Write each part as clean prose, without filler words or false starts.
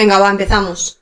Venga, va, empezamos.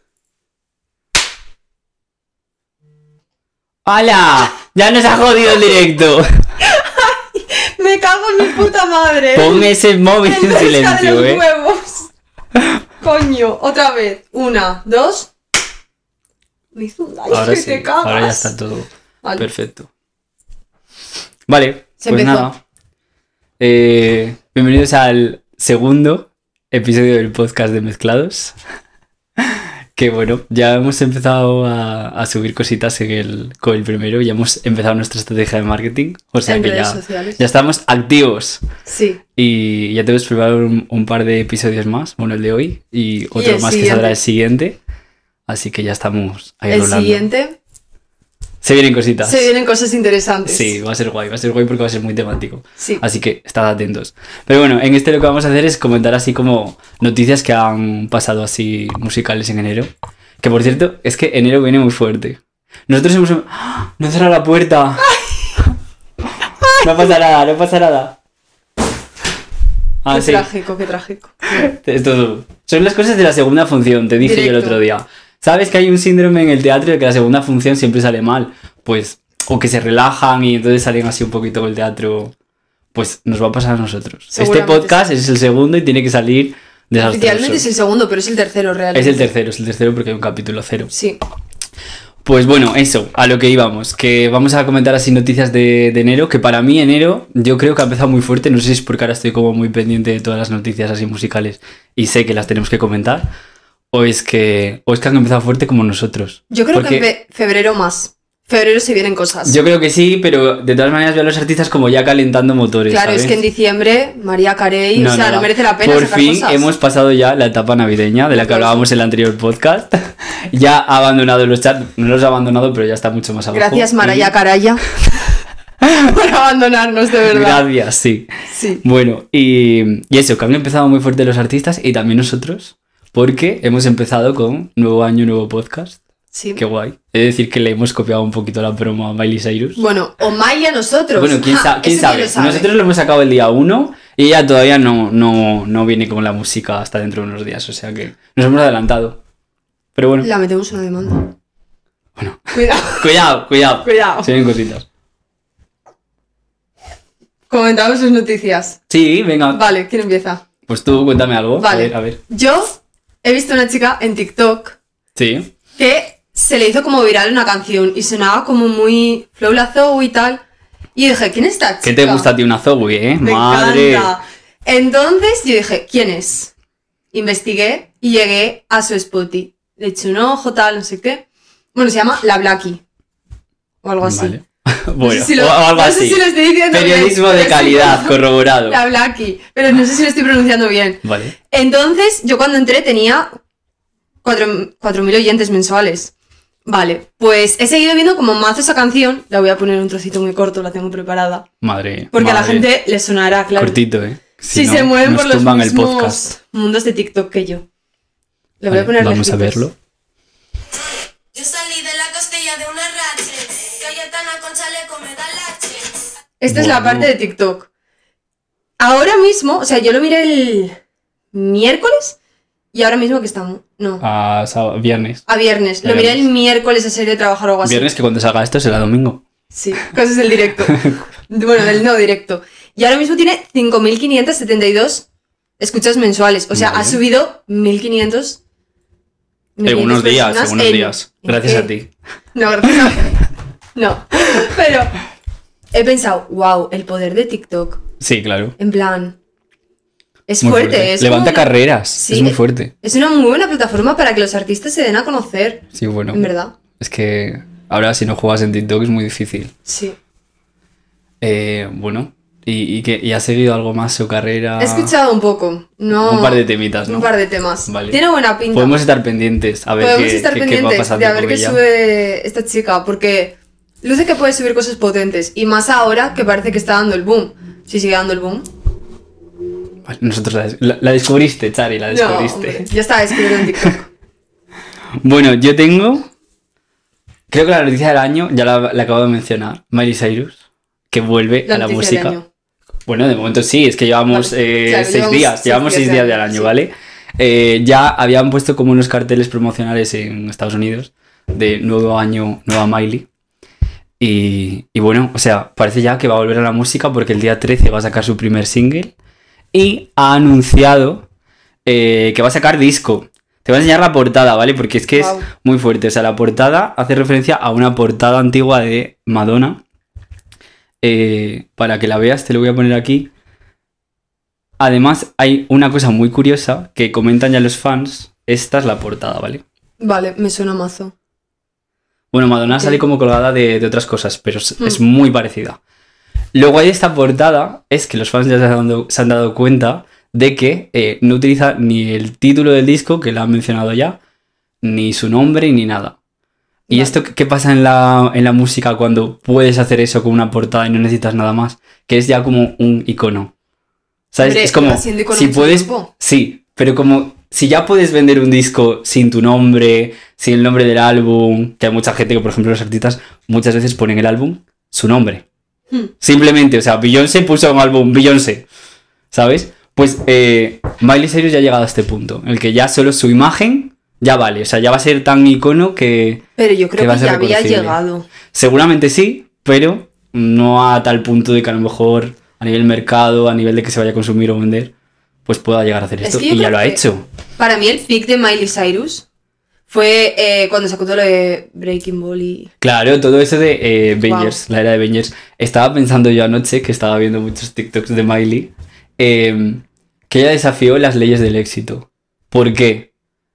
¡Hala! ¡Ya nos ha jodido el directo! Me cago en mi puta madre. Pon ese móvil en silencio, de los huevos. Coño, otra vez. 1, 2. Me hizo un daño. Ahora que sí, te cagas. ahora ya está todo Vale. perfecto. Vale, Se pues empezó. nada. Bienvenidos al segundo episodio del podcast de Mezclados. Que bueno, ya hemos empezado a subir cositas con el primero. Ya hemos empezado nuestra estrategia de marketing. O sea En que redes ya sociales. estamos activos. Sí. Y ya tenemos preparado un par de episodios más. Bueno, el de hoy y otro el más que siguiente. saldrá el siguiente. Así que ya estamos ahí El rolando. siguiente. Se vienen cositas. Se vienen cosas interesantes. Sí, va a ser guay porque va a ser muy temático. Sí. Así que estad atentos. Pero bueno, en este lo que vamos a hacer es comentar así como noticias que han pasado así musicales en enero. Que por cierto, es que enero viene muy fuerte. Nosotros hemos... ¡Ah! ¡No he cerrado la puerta! No pasa nada, no pasa nada. Ah, Qué sí. trágico, qué trágico. Es todo. Son las cosas de la segunda función, te dije yo el Directo. otro día. ¿Sabes que hay un síndrome en el teatro de que la segunda función siempre sale mal? Pues, o que se relajan y entonces salen así un poquito con el teatro. Pues nos va a pasar a nosotros. Este Seguramente podcast es el segundo y tiene que salir desastroso. Oficialmente es el segundo, pero es el tercero realmente. Es el tercero porque hay un capítulo 0. Sí. Pues bueno, eso, a lo que íbamos, que vamos a comentar así noticias de enero, que para mí enero yo creo que ha empezado muy fuerte, no sé si es porque ahora estoy como muy pendiente de todas las noticias así musicales y sé que las tenemos que comentar, o es que han empezado fuerte como nosotros. Yo creo Porque que febrero más. Febrero se vienen cosas. yo creo que sí, pero de todas maneras veo a los artistas como ya calentando motores, Claro, ¿sabes? es que en diciembre, María Carey, No, o sea, no nada. merece la pena Por sacar fin cosas. hemos pasado ya la etapa navideña de la que Aplauso. hablábamos en el anterior podcast. Ya ha abandonado los chats, no los ha abandonado, pero ya está mucho más abajo. Gracias, Y- María Caraya, por abandonarnos, de verdad. Gracias, sí. Sí. Bueno, y eso, que han empezado muy fuerte los artistas y también nosotros, porque hemos empezado con nuevo año, nuevo podcast. Sí. Qué guay. Es decir, que le hemos copiado un poquito la promo a Miley Cyrus. Bueno, o Miley a nosotros. Bueno, quién, Ja, quién eso sabe. lo sabe. Nosotros lo hemos sacado el día 1 y ella todavía no viene con la música hasta dentro de unos días, o sea que nos hemos adelantado. Pero bueno, La metemos una demanda. Bueno. Cuidado, cuidado. cuidado. Se ven cositas. Comentamos sus noticias. Sí, venga. Vale, ¿quién empieza? Pues tú cuéntame algo. Vale. A ver. Yo he visto una chica en TikTok Sí. que se le hizo como viral una canción y sonaba como muy Flow La Zoe y tal. Y yo dije, ¿quién es esta chica? ¿Qué te gusta a ti una Zoe, Me Madre. encanta. Entonces yo dije, ¿quién es? Investigué y llegué a su Spotify. Le eché un ojo, tal, no sé qué. Bueno, se llama La Blackie. O algo así. Vale. Bueno, sé si lo- o algo no sé así. si lo estoy diciendo bien, Periodismo pero de sí. calidad, corroborado. La Blackie. Pero no sé si lo estoy pronunciando bien. Vale. Entonces, yo cuando entré tenía 4.000 oyentes mensuales. Vale, pues he seguido viendo como mazo esa canción. La voy a poner un trocito muy corto, la tengo preparada. Madre. Porque a la madre. gente le sonará, claro. Cortito, Si no, se mueven nos por los tumban el mismos podcast. mundos de TikTok que yo. Le voy Vale, a poner vamos a lejitos. verlo. Yo salí de la costilla de una rache, Cayetana con chaleco me da lache. Esta es la Bueno. parte de TikTok. Ahora mismo, o sea, yo lo miré el miércoles y ahora mismo que estamos. No, A viernes. a viernes. Lo miré el miércoles a salir de trabajar o algo así. Viernes que cuando salga esto será domingo. Sí, cosas del directo. Bueno, del no directo. Y ahora mismo tiene 5.572 escuchas mensuales. O sea, Vale. ha subido 1.500. En unos días, personas en unos días. ¿en Gracias qué? a ti. No, gracias a No. Pero he pensado, wow, el poder de TikTok. Sí, claro. En plan. Es Muy fuerte. Es Levanta como- carreras. Sí, es muy fuerte. Es una muy buena plataforma para que los artistas se den a conocer. Sí, bueno. En verdad. Es que ahora si no juegas en TikTok es muy difícil. Sí. Bueno. ¿Y has seguido algo más su carrera? He escuchado un poco. No. Un par de temitas, ¿no? Un par de temas. Vale. Tiene buena pinta. Podemos estar pendientes a ver Podemos qué, estar qué va pendientes pasando de a ver con qué ella. sube esta chica, porque luce que puede subir cosas potentes, y más ahora que parece que está dando el boom. Si sigue dando el boom. Vale, nosotros la descubriste, Chari, la No, descubriste. hombre, ya está escribiendo en TikTok. Bueno, yo tengo... Creo que la noticia del año, ya la acabo de mencionar, Miley Cyrus, que vuelve La a la noticia del música. año. Bueno, de momento sí, es que llevamos Vale, claro, 6 días, llevamos 6 días del año, sí. ¿vale? ya habían puesto como unos carteles promocionales en Estados Unidos de nuevo año, nueva Miley. Y bueno, o sea, parece ya que va a volver a la música porque el día 13 va a sacar su primer single y ha anunciado que va a sacar disco. Te voy a enseñar la portada, ¿vale? Porque es que Wow. es muy fuerte. O sea, la portada hace referencia a una portada antigua de Madonna. Para que la veas, te lo voy a poner aquí. Además, hay una cosa muy curiosa que comentan ya los fans. Esta es la portada, ¿vale? Vale, me suena mazo. Bueno, Madonna Ok. sale como colgada de otras cosas, pero es muy parecida. Lo guay de esta portada es que los fans ya se han dado cuenta de que no utiliza ni el título del disco, que lo han mencionado ya, ni su nombre, ni nada. ¿Y Vale. esto qué pasa en la música cuando puedes hacer eso con una portada y no necesitas nada más? Que es ya como un icono. ¿Sabes? Hombre, es como, lleva siendo icono si mucho puedes... tiempo. Sí, pero como si ya puedes vender un disco sin tu nombre, sin el nombre del álbum, que hay mucha gente que, por ejemplo, los artistas muchas veces ponen el álbum su nombre. Simplemente, o sea, Beyoncé puso un álbum Beyoncé, ¿sabes? Pues Miley Cyrus ya ha llegado a este punto, en el que ya solo su imagen ya vale, o sea, ya va a ser tan icono que Pero yo creo va a que ser ya había reconocible. llegado. Seguramente sí, pero no a tal punto de que a lo mejor a nivel mercado, a nivel de que se vaya a consumir o vender, pues pueda llegar a hacer Es esto. que yo Y ya creo lo ha que- hecho. Para mí el pick de Miley Cyrus fue cuando sacó todo lo de Breaking Ball y... Claro, todo eso de Avengers, la era de Avengers. Estaba pensando yo anoche, que estaba viendo muchos TikToks de Miley, que ella desafió las leyes del éxito. ¿Por qué?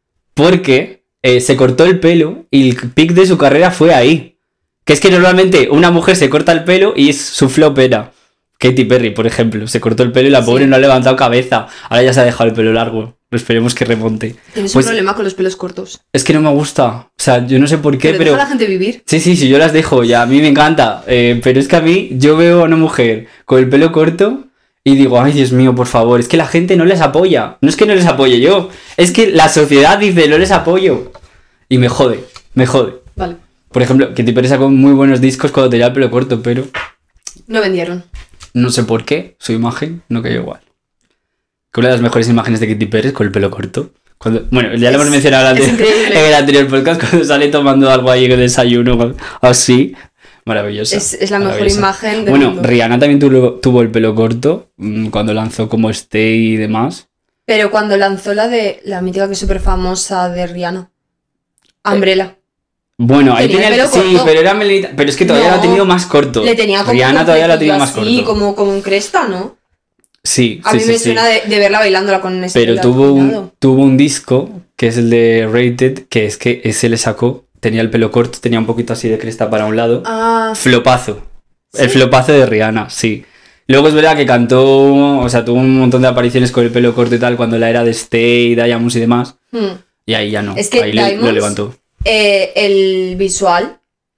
Porque se cortó el pelo y el pick de su carrera fue ahí. Que es que normalmente una mujer se corta el pelo y su flop era Katy Perry, por ejemplo. Se cortó el pelo y la pobre Sí. no ha levantado cabeza. Ahora ya se ha dejado el pelo largo. Esperemos que remonte. Tienes Pues- un problema con los pelos cortos. Es que no me gusta. O sea, yo no sé por qué, Pero pero... deja a la gente vivir. Sí, yo las dejo, ya a mí me encanta, pero es que a mí yo veo a una mujer con el pelo corto y digo, ay Dios mío, por favor, es que la gente no les apoya, no es que no les apoye yo, es que la sociedad dice, no les apoyo y me jode, me jode. Vale. Por ejemplo, Katy Perry sacó muy buenos discos cuando tenía el pelo corto, pero No vendieron. no sé por qué, su imagen no cayó igual. Que una de las mejores imágenes de Katy Perry es con el pelo corto. Bueno, ya lo hemos mencionado es antes, increíble. en el anterior podcast, cuando sale tomando algo ahí en el desayuno, así. Maravillosa. Es la mejor maravillosa. imagen del Bueno, mundo. Rihanna también tuvo el pelo corto cuando lanzó como Stay y demás. Pero cuando lanzó la de la mítica que es súper famosa de Rihanna. Umbrella. Bueno, ahí Tenía tenía el sí, pelo corto. pero era melenita. Pero es que todavía No, lo ha tenido más corto. Le tenía como Rihanna un todavía lo ha tenido flequillo más así, corto. como en cresta, ¿no? Sí, A sí, mí sí, me sí. suena de verla bailándola con un Pero estilo tuvo un disco que es el de Rated, que es que ese le sacó, tenía el pelo corto, tenía un poquito así de cresta para un lado. Ah, Flopazo. El ¿sí? flopazo de Rihanna, sí. Luego es verdad que cantó, o sea, tuvo un montón de apariciones con el pelo corto y tal, cuando la era de Stay, Diamonds y demás. Y ahí ya no. Es que ahí lo Diamonds- levantó. el visual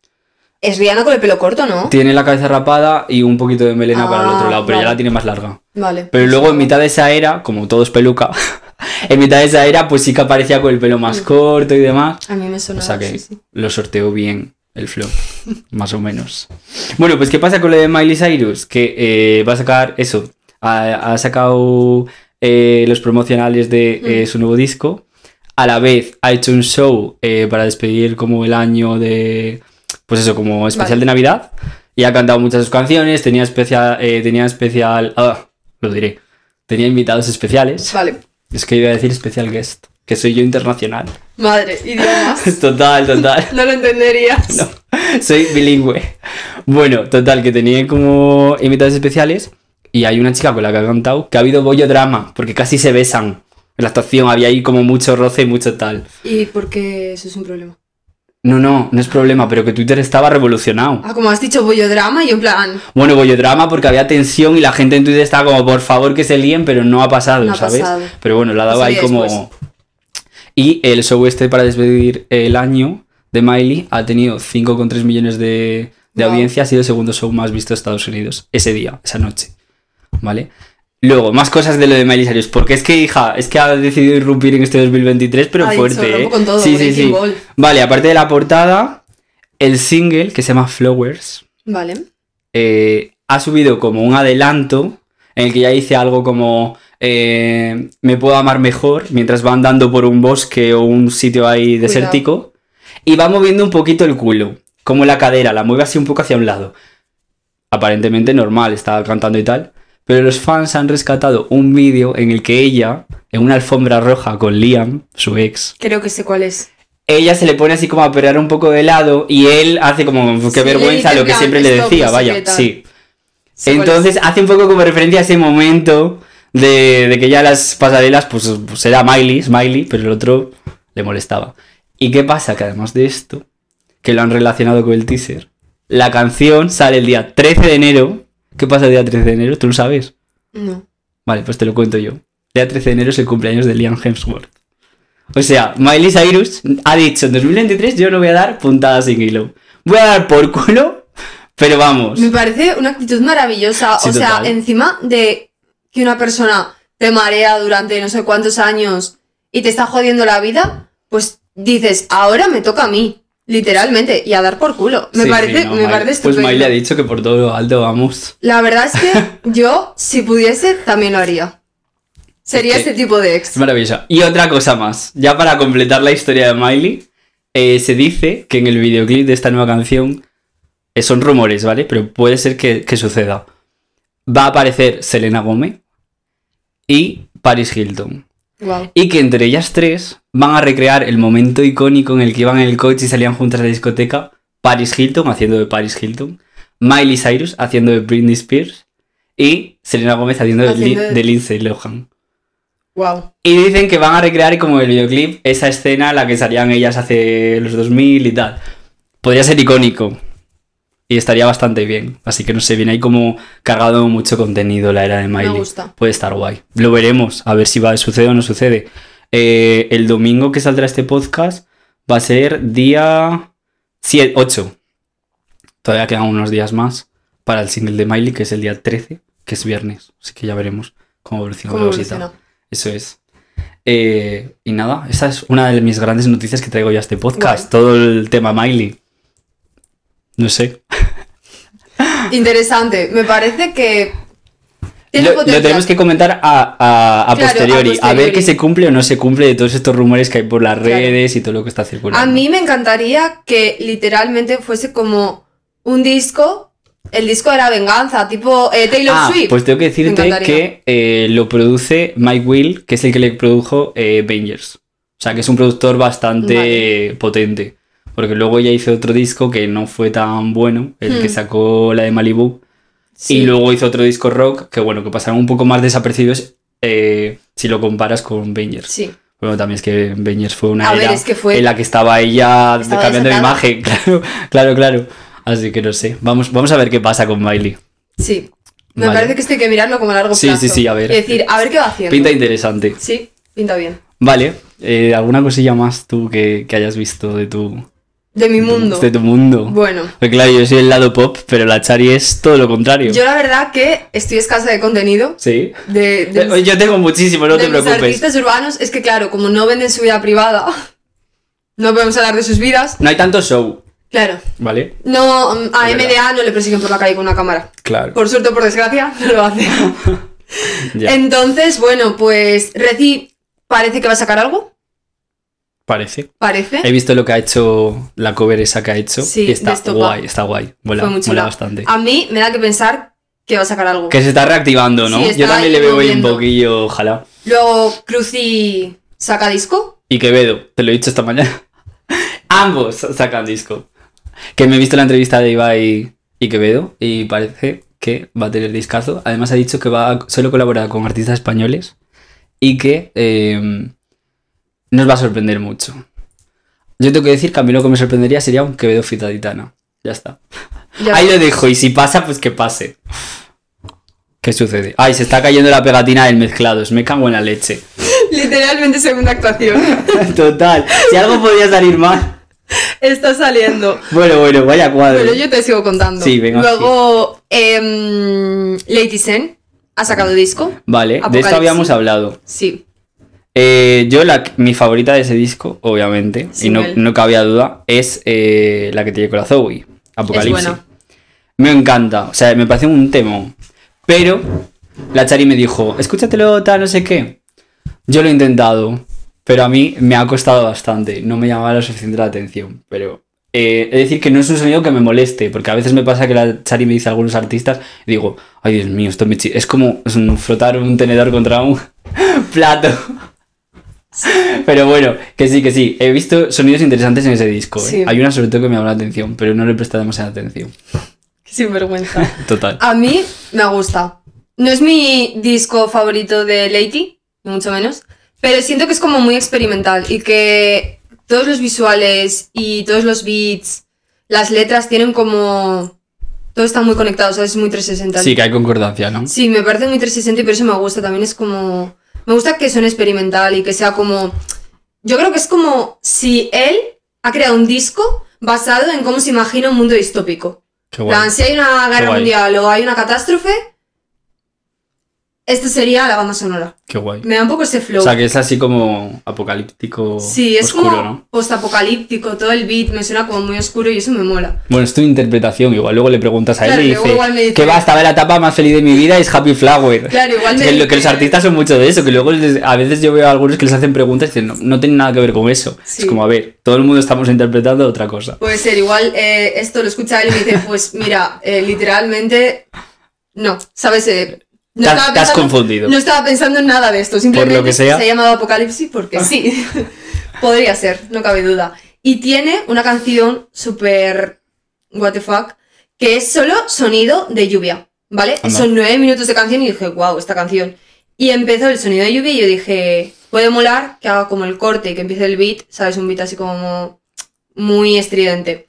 es Rihanna con el pelo corto, ¿no? Tiene la cabeza rapada y un poquito de melena para el otro lado, pero ya vale. la tiene más larga. Vale. Pero luego en mitad de esa era, como todo es peluca, en mitad de esa era pues sí que aparecía con el pelo más corto y demás. A mí me suena. O sea que sí, sí. lo sorteó bien el flow, más o menos. Bueno, pues ¿qué pasa con lo de Miley Cyrus? Que va a sacar eso, ha sacado los promocionales de su nuevo disco. A la vez ha hecho un show para despedir como el año de... Pues eso, como especial Vale. de Navidad. Y ha cantado muchas de sus canciones, tenía especial... lo diré. Tenía invitados especiales. Vale. Es que iba a decir special guest, que soy yo internacional. Madre, idiomas. Total. No lo entenderías. No, soy bilingüe. Bueno, total, que tenía como invitados especiales y hay una chica con la que ha cantado que ha habido bollo drama, porque casi se besan. En la actuación había ahí como mucho roce y mucho tal. ¿Y por qué eso es un problema? No es problema, pero que Twitter estaba revolucionado. Ah, como has dicho, bollodrama y en plan. Bueno, bollo drama porque había tensión y la gente en Twitter estaba como, por favor que se líen, pero no ha pasado, No ha ¿sabes? pasado. Pero bueno, la ha dado ahí Pasaría como... después. Y el show este para despedir el año de Miley ha tenido 5,3 millones de Wow. audiencia, ha sido el segundo show más visto de Estados Unidos, ese día, esa noche, ¿vale? Luego, más cosas de lo de Miley Cyrus, porque es que, hija, es que ha decidido irrumpir en este 2023, pero Ha dicho, fuerte, rompo con todo, Sí. Breaking Ball. Vale, aparte de la portada, el single, que se llama Flowers, Vale. ha subido como un adelanto en el que ya dice algo como Me puedo amar mejor, mientras va andando por un bosque o un sitio ahí desértico. Y va moviendo un poquito el culo, como la cadera, la mueve así un poco hacia un lado. Aparentemente normal, está cantando y tal. Pero los fans han rescatado un vídeo en el que ella, en una alfombra roja con Liam, su ex... Creo que sé cuál es. Ella se le pone así como a perrear un poco de lado y él hace como qué Sí, vergüenza lo que en plan, siempre le stop, decía, no sé vaya, qué tal. sí. Sé cuál Entonces hace un poco como referencia a ese momento de que ya las pasarelas pues era Smiley, pero el otro le molestaba. ¿Y qué pasa? Que además de esto, que lo han relacionado con el teaser, la canción sale el día 13 de enero. ¿Qué pasa el día 13 de enero? ¿Tú lo sabes? No. Vale, pues te lo cuento yo. El día 13 de enero es el cumpleaños de Liam Hemsworth. O sea, Miley Cyrus ha dicho en 2023 yo no voy a dar puntadas sin hilo. Voy a dar por culo, pero vamos. Me parece una actitud maravillosa. Sí, o sea, total. encima de que una persona te marea durante no sé cuántos años y te está jodiendo la vida, pues dices, ahora me toca a mí. Literalmente, y a dar por culo. Me Sí, parece, sí, no, me Miley- parece Pues estupendo. Miley ha dicho que por todo lo alto vamos. La verdad es que yo, si pudiese, también lo haría. Sería Es que- este tipo de Es ex. maravillosa. Y otra cosa más, ya para completar la historia de Miley, se dice que en el videoclip de esta nueva canción, son rumores, ¿vale? Pero puede ser que suceda. Va a aparecer Selena Gomez y Paris Hilton. Wow. Y que entre ellas tres van a recrear el momento icónico en el que iban en el coche y salían juntas a la discoteca. Paris Hilton haciendo de Paris Hilton, Miley Cyrus haciendo de Britney Spears y Selena Gomez haciendo de Lindsay Lohan. Wow. Y dicen que van a recrear como el videoclip esa escena en la que salían ellas hace los 2000 y tal. Podría ser icónico. Y estaría bastante bien. Así que no sé, viene ahí como cargado mucho contenido la era de Miley. Me gusta. Puede estar guay. Lo veremos, a ver si sucede o no sucede. El domingo que saldrá este podcast va a ser día 8. Todavía quedan unos días más para el single de Miley, que es el día 13, que es viernes. Así que ya veremos cómo evoluciona ¿Cómo la cosita. evoluciona? Eso es. Y nada, esa es una de mis grandes noticias que traigo ya a este podcast. Guay. Todo el tema Miley. No sé. Interesante. Me parece que tiene Lo potencial. tenemos que comentar a Claro, posteriori. a A ver posteriori. qué se cumple o no se cumple de todos estos rumores que hay por las Claro. redes y todo lo que está circulando. A mí me encantaría que literalmente fuese como un disco. El disco de la venganza, tipo Taylor Swift. Pues tengo que Me decirte encantaría. que lo produce Mike Will, que es el que le produjo Bangers. O sea, que es un productor bastante potente. Porque luego ella hizo otro disco que no fue tan bueno, el que sacó la de Malibu. Sí. Y luego hizo otro disco rock, que bueno, que pasaron un poco más desapercibidos si lo comparas con Bangers. Sí. Bueno, también es que Bangers fue una A ver, era es que fue- en la que estaba ella Estaba cambiando de desatada. imagen. Claro. Así que no sé. Vamos a ver qué pasa con Miley. Sí. Me Vale. parece que esto hay que mirarlo como a largo Sí, plazo. sí, a ver. Es decir, a ver qué va haciendo. Pinta interesante. Sí, pinta bien. Vale. ¿Alguna cosilla más tú que hayas visto de tu De mi mundo. de tu mundo? Bueno. Porque claro, yo soy el lado pop, pero la Chari es todo lo contrario. Yo la verdad que estoy escasa de contenido. Sí. De Yo tengo muchísimo, no de te mis preocupes. artistas urbanos. Es que claro, como no venden su vida privada, no podemos hablar de sus vidas. No hay tanto show, Claro. ¿vale? No, a Es verdad. MDA no le persiguen por la calle con una cámara. Claro. Por suerte o por desgracia, no lo hace. Ya. Entonces, bueno, pues Reci parece que va a sacar algo. Parece. Parece. He visto lo que ha hecho, la cover esa que ha hecho. Sí, y está de Estopa. guay, está guay. Mola, Fue muy mola chula. bastante. A mí me da que pensar que va a sacar algo. Que se está reactivando, ¿no? Sí, está Yo también ahí le veo ahí un moviendo. poquillo, ojalá. Luego Cruci saca disco. Y Quevedo, te lo he dicho esta mañana. Ambos sacan disco. Que me he visto la entrevista de Ibai y Quevedo y parece que va a tener discazo. Además ha dicho que va a solo colaborar con artistas españoles y que nos va a sorprender mucho. Yo tengo que decir que a mí lo que me sorprendería sería un Quevedo feat Aitana. Ya está. Ya Ahí lo ves. dejo y si pasa, pues que pase. ¿Qué sucede? Ay, se está cayendo la pegatina del mezclados. Me cago en la leche. Literalmente segunda actuación. Total. Si algo podía salir mal. Está saliendo. Bueno, vaya cuadro. Pero yo te sigo contando. Sí, venga, Luego, Lady Sen ha sacado disco. Vale, de esto Apocalipsis. habíamos hablado. Sí. Yo, mi favorita de ese disco, obviamente, y Single. no cabía duda, es la que tiene con la Zoe, Apocalipsis. buena. Me encanta, o sea, me parece un tema. Pero la Chari me dijo, escúchatelo, tal, no sé qué. Yo lo he intentado, pero a mí me ha costado bastante. No me llamaba la suficiente la atención. Pero es decir que no es un sonido que me moleste, porque a veces me pasa que la Chari me dice a algunos artistas y digo, ay Dios mío, esto me es como frotar un tenedor contra un plato. Pero bueno, que sí. He visto sonidos interesantes en ese disco. Sí. Hay una sobre todo que me llama la atención, pero no le he prestado demasiada atención. Qué sinvergüenza. Total. A mí me gusta. No es mi disco favorito de Lady, ni mucho menos, pero siento que es como muy experimental y que todos los visuales y todos los beats, las letras tienen como... Todo está muy conectado, ¿sabes? Es muy 360. Sí, que hay concordancia, ¿no? Sí, me parece muy 360 y por eso me gusta. También es como... Me gusta que suene experimental y que sea como... Yo creo que es como si él ha creado un disco basado en cómo se imagina un mundo distópico. Qué guay. Plan, si hay una guerra guay. mundial o hay una catástrofe, esta sería la banda sonora. Qué guay. Me da un poco ese flow. O sea, que es así como apocalíptico, Sí, es oscuro, como ¿no? postapocalíptico, todo el beat me suena como muy oscuro y eso me mola. Bueno, es tu interpretación. Igual luego le preguntas a Claro, él y luego igual me dice dice- que va, estaba en la etapa más feliz de mi vida, es Happy Flower. Claro, igual me que, dice- que los artistas son mucho de eso, que luego a veces yo veo a algunos que les hacen preguntas y dicen, no tiene nada que ver con eso. Sí. Es como, a ver, todo el mundo estamos interpretando otra cosa. Puede ser, igual esto lo escucha él y me dice, pues mira, literalmente, no, ¿sabes? No Te has- estaba te has pensando- confundido. No estaba pensando en nada de esto, simplemente Por lo que sea. se ha llamado Apocalipsis porque sí, podría ser, no cabe duda. Y tiene una canción súper what the fuck, que es solo sonido de lluvia, ¿vale? Anda. Son 9 minutos de canción y dije, wow, esta canción. Y empezó el sonido de lluvia y yo dije, puede molar que haga como el corte y que empiece el beat, ¿sabes? Un beat así como muy estridente.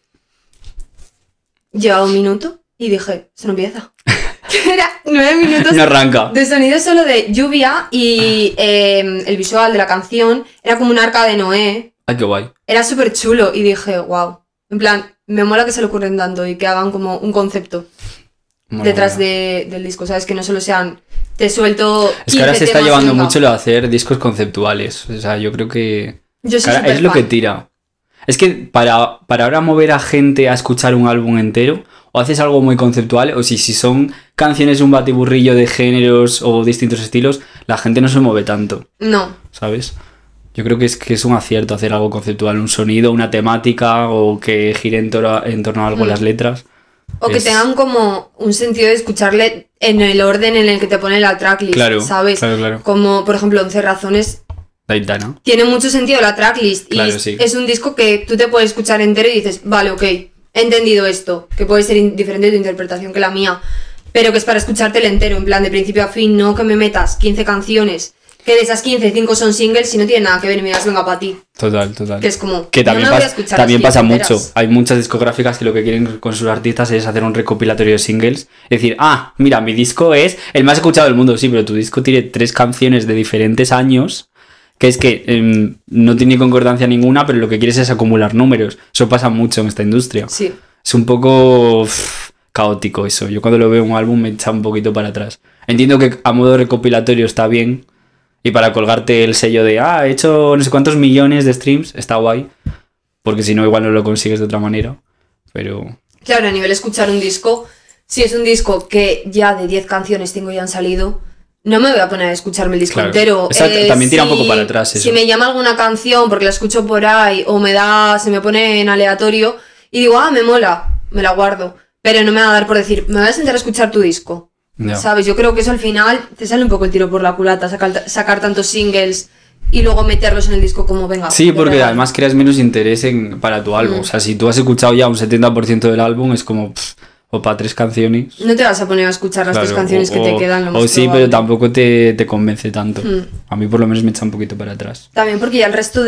Llevaba 1 minuto y dije, esto no empieza. Era 9 minutos No arranca. de sonido solo de lluvia y el visual de la canción era como un arca de Noé. Ay, qué guay. Era súper chulo y dije, wow. En plan, me mola que se le ocurren tanto y que hagan como un concepto Mola, detrás mola. del disco, ¿sabes? Que no solo sean, te suelto. Es que ahora 15 se está temas, llevando venga. mucho lo de hacer discos conceptuales. O sea, yo creo que Yo soy Cara, súper es lo que fan. tira. Es que para ahora mover a gente a escuchar un álbum entero, o haces algo muy conceptual, o si son canciones un batiburrillo de géneros o distintos estilos, la gente no se mueve tanto, No, ¿sabes? Yo creo que es un acierto hacer algo conceptual, un sonido, una temática, o que gire en torno a algo las letras. o que Es- tengan como un sentido de escucharle en el orden en el que te pone la tracklist, Claro, ¿sabes? claro. Como, por ejemplo, 11 razones. Daitana. Tiene mucho sentido la tracklist Claro, y sí. es un disco que tú te puedes escuchar entero y dices, vale, ok, he entendido esto, que puede ser diferente de tu interpretación que la mía, pero que es para escuchártelo entero, en plan de principio a fin, no que me metas 15 canciones, que de esas 15, 5 son singles y no tienen nada que ver y me digas, venga, para ti, Total. que es como, Que también, no me voy a escuchar también las pasa 15 mucho. enteras. Hay muchas discográficas que lo que quieren con sus artistas es hacer un recopilatorio de singles. Es decir, mira, mi disco es el más escuchado del mundo. Sí, pero tu disco tiene 3 canciones de diferentes años, que es que no tiene concordancia ninguna, pero lo que quieres es acumular números. Eso pasa mucho en esta industria. Sí, Es un poco caótico eso. Yo cuando lo veo en un álbum me echa un poquito para atrás. Entiendo que a modo recopilatorio está bien. Y para colgarte el sello de, he hecho no sé cuántos millones de streams, está guay. Porque si no, igual no lo consigues de otra manera. Pero claro, a nivel escuchar un disco, si es un disco que ya de 10 canciones 5 ya han salido, no me voy a poner a escucharme el disco Claro. entero. Exacto, también tira un poco para atrás eso. Si me llama alguna canción porque la escucho por ahí o se me pone en aleatorio y digo, me mola, me la guardo. Pero no me va a dar por decir, me voy a sentar a escuchar tu disco. ya. ¿Sabes? Yo creo que eso al final te sale un poco el tiro por la culata, sacar tantos singles y luego meterlos en el disco como venga. Sí, de porque regalo. además creas menos interés para tu álbum. O sea, si tú has escuchado ya un 70% del álbum, es como, o para 3 canciones. No te vas a poner a escuchar las Claro, 3 canciones que te quedan. Lo más O sí, probable. pero tampoco te convence tanto. Mm. A mí por lo menos me echa un poquito para atrás. También porque ya el resto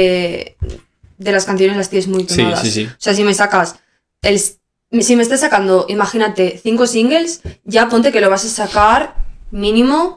de las canciones las tienes muy Sí, quemadas. sí. O sea, si me sacas si me estás sacando, imagínate, 5 singles, ya ponte que lo vas a sacar mínimo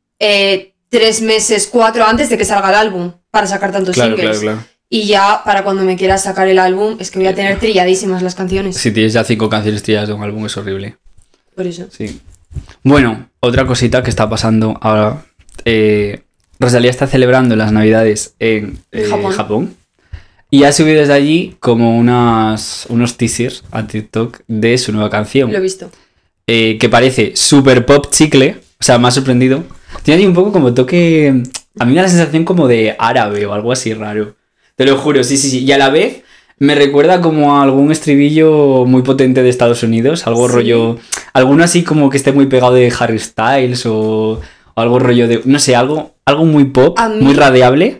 3 meses, 4 antes de que salga el álbum para sacar tantos singles. Claro. Y ya para cuando me quieras sacar el álbum, es que voy a tener trilladísimas las canciones. Si tienes ya 5 canciones trilladas de un álbum es horrible. Por eso. Sí. Bueno, otra cosita que está pasando ahora. Rosalía está celebrando las navidades en Japón. Y ha subido desde allí como unos teasers a TikTok de su nueva canción. Lo he visto. Que parece super pop chicle. O sea, me ha sorprendido. Tiene ahí un poco como toque... A mí me da la sensación como de árabe o algo así raro. Te lo juro, sí. Y a la vez me recuerda como a algún estribillo muy potente de Estados Unidos. Algo Sí. rollo... Alguno así como que esté muy pegado de Harry Styles o algo rollo de... No sé, algo muy pop, A mí- muy radiable.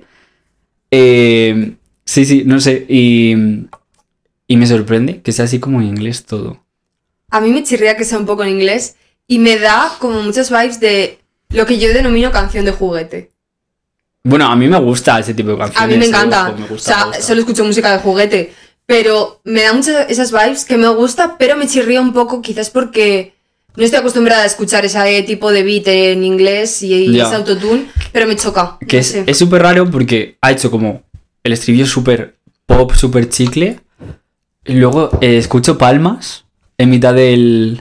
Sí, no sé. Y me sorprende que sea así como en inglés todo. A mí me chirría que sea un poco en inglés y me da como muchas vibes de lo que yo denomino canción de juguete. Bueno, a mí me gusta ese tipo de canciones. A mí me encanta. Ojo, me O gusta, sea, me gusta. solo escucho música de juguete. Pero me da muchas esas vibes que me gusta, pero me chirría un poco, quizás porque no estoy acostumbrada a escuchar ese tipo de beat en inglés y Ya. ese autotune, pero me choca. Que no sé. es súper raro porque ha hecho como el estribillo súper pop, súper chicle. Y luego escucho palmas en mitad del...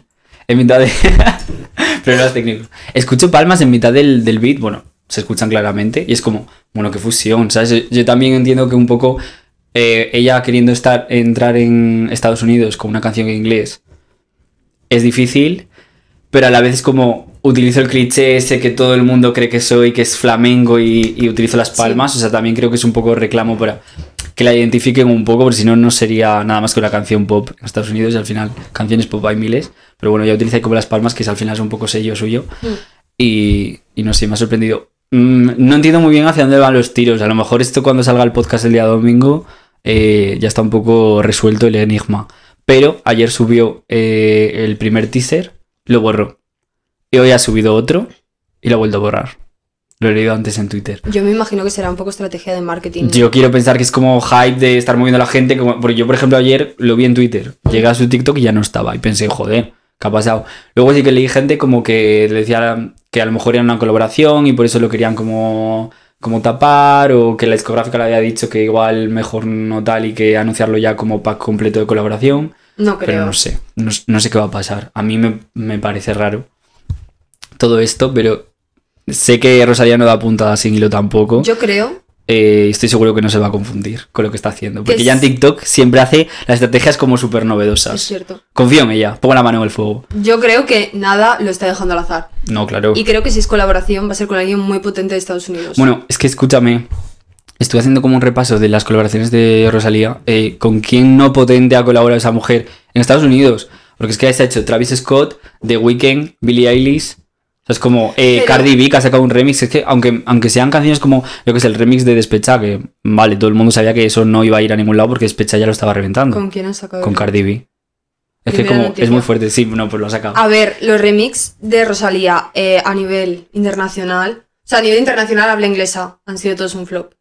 Problemas técnicos. Escucho palmas en mitad del beat. Bueno, se escuchan claramente. Y es como, bueno, qué fusión, ¿sabes? Yo también entiendo que un poco ella queriendo entrar en Estados Unidos con una canción en inglés es difícil. Pero a la vez es como utilizo el cliché ese que todo el mundo cree que soy, que es flamenco y utilizo las palmas. O sea, también creo que es un poco reclamo para que la identifiquen un poco, porque si no, no sería nada más que una canción pop en Estados Unidos y al final canciones pop hay miles. Pero bueno, ya utiliza como las palmas, que al final es un poco sello suyo. Y no sé, me ha sorprendido. No entiendo muy bien hacia dónde van los tiros. A lo mejor esto cuando salga el podcast el día domingo ya está un poco resuelto el enigma. Pero ayer subió el primer teaser, lo borró. Y hoy ha subido otro y lo ha vuelto a borrar. Lo he leído antes en Twitter. Yo me imagino que será un poco estrategia de marketing. Yo quiero pensar que es como hype de estar moviendo a la gente. Porque yo, por ejemplo, ayer lo vi en Twitter. Llegué a su TikTok y ya no estaba. Y pensé, joder, ¿qué ha pasado? Luego sí que leí gente como que decía que a lo mejor era una colaboración y por eso lo querían como tapar. O que la discográfica le había dicho que igual mejor no tal y que anunciarlo ya como pack completo de colaboración. No creo. Pero no sé. No sé qué va a pasar. A mí me parece raro todo esto, pero sé que Rosalía no da puntada sin hilo tampoco. Yo creo. Estoy seguro que no se va a confundir con lo que está haciendo. Porque Que ella en es- TikTok siempre hace las estrategias como súper Es novedosas. cierto. Confío en ella, pongo la mano en el fuego. Yo creo que nada lo está dejando al azar. No, claro. Y creo que si es colaboración va a ser con alguien muy potente de Estados Unidos. Bueno, es que escúchame. Estuve haciendo como un repaso de las colaboraciones de Rosalía. ¿Con quién no potente ha colaborado esa mujer en Estados Unidos? Porque es que se ha hecho Travis Scott, The Weeknd, Billie Eilish. O sea, es como Cardi B, que ha sacado un remix. Es que aunque sean canciones como, yo que sé, el remix de Despecha, que vale, todo el mundo sabía que eso no iba a ir a ningún lado porque Despecha ya lo estaba reventando. ¿Con quién has sacado? Con Cardi B. Es que Primera como noticia. es muy fuerte, sí, no, pues lo ha sacado. A ver, los remix de Rosalía a nivel internacional, o sea, a nivel internacional habla inglesa, han sido todos un flop.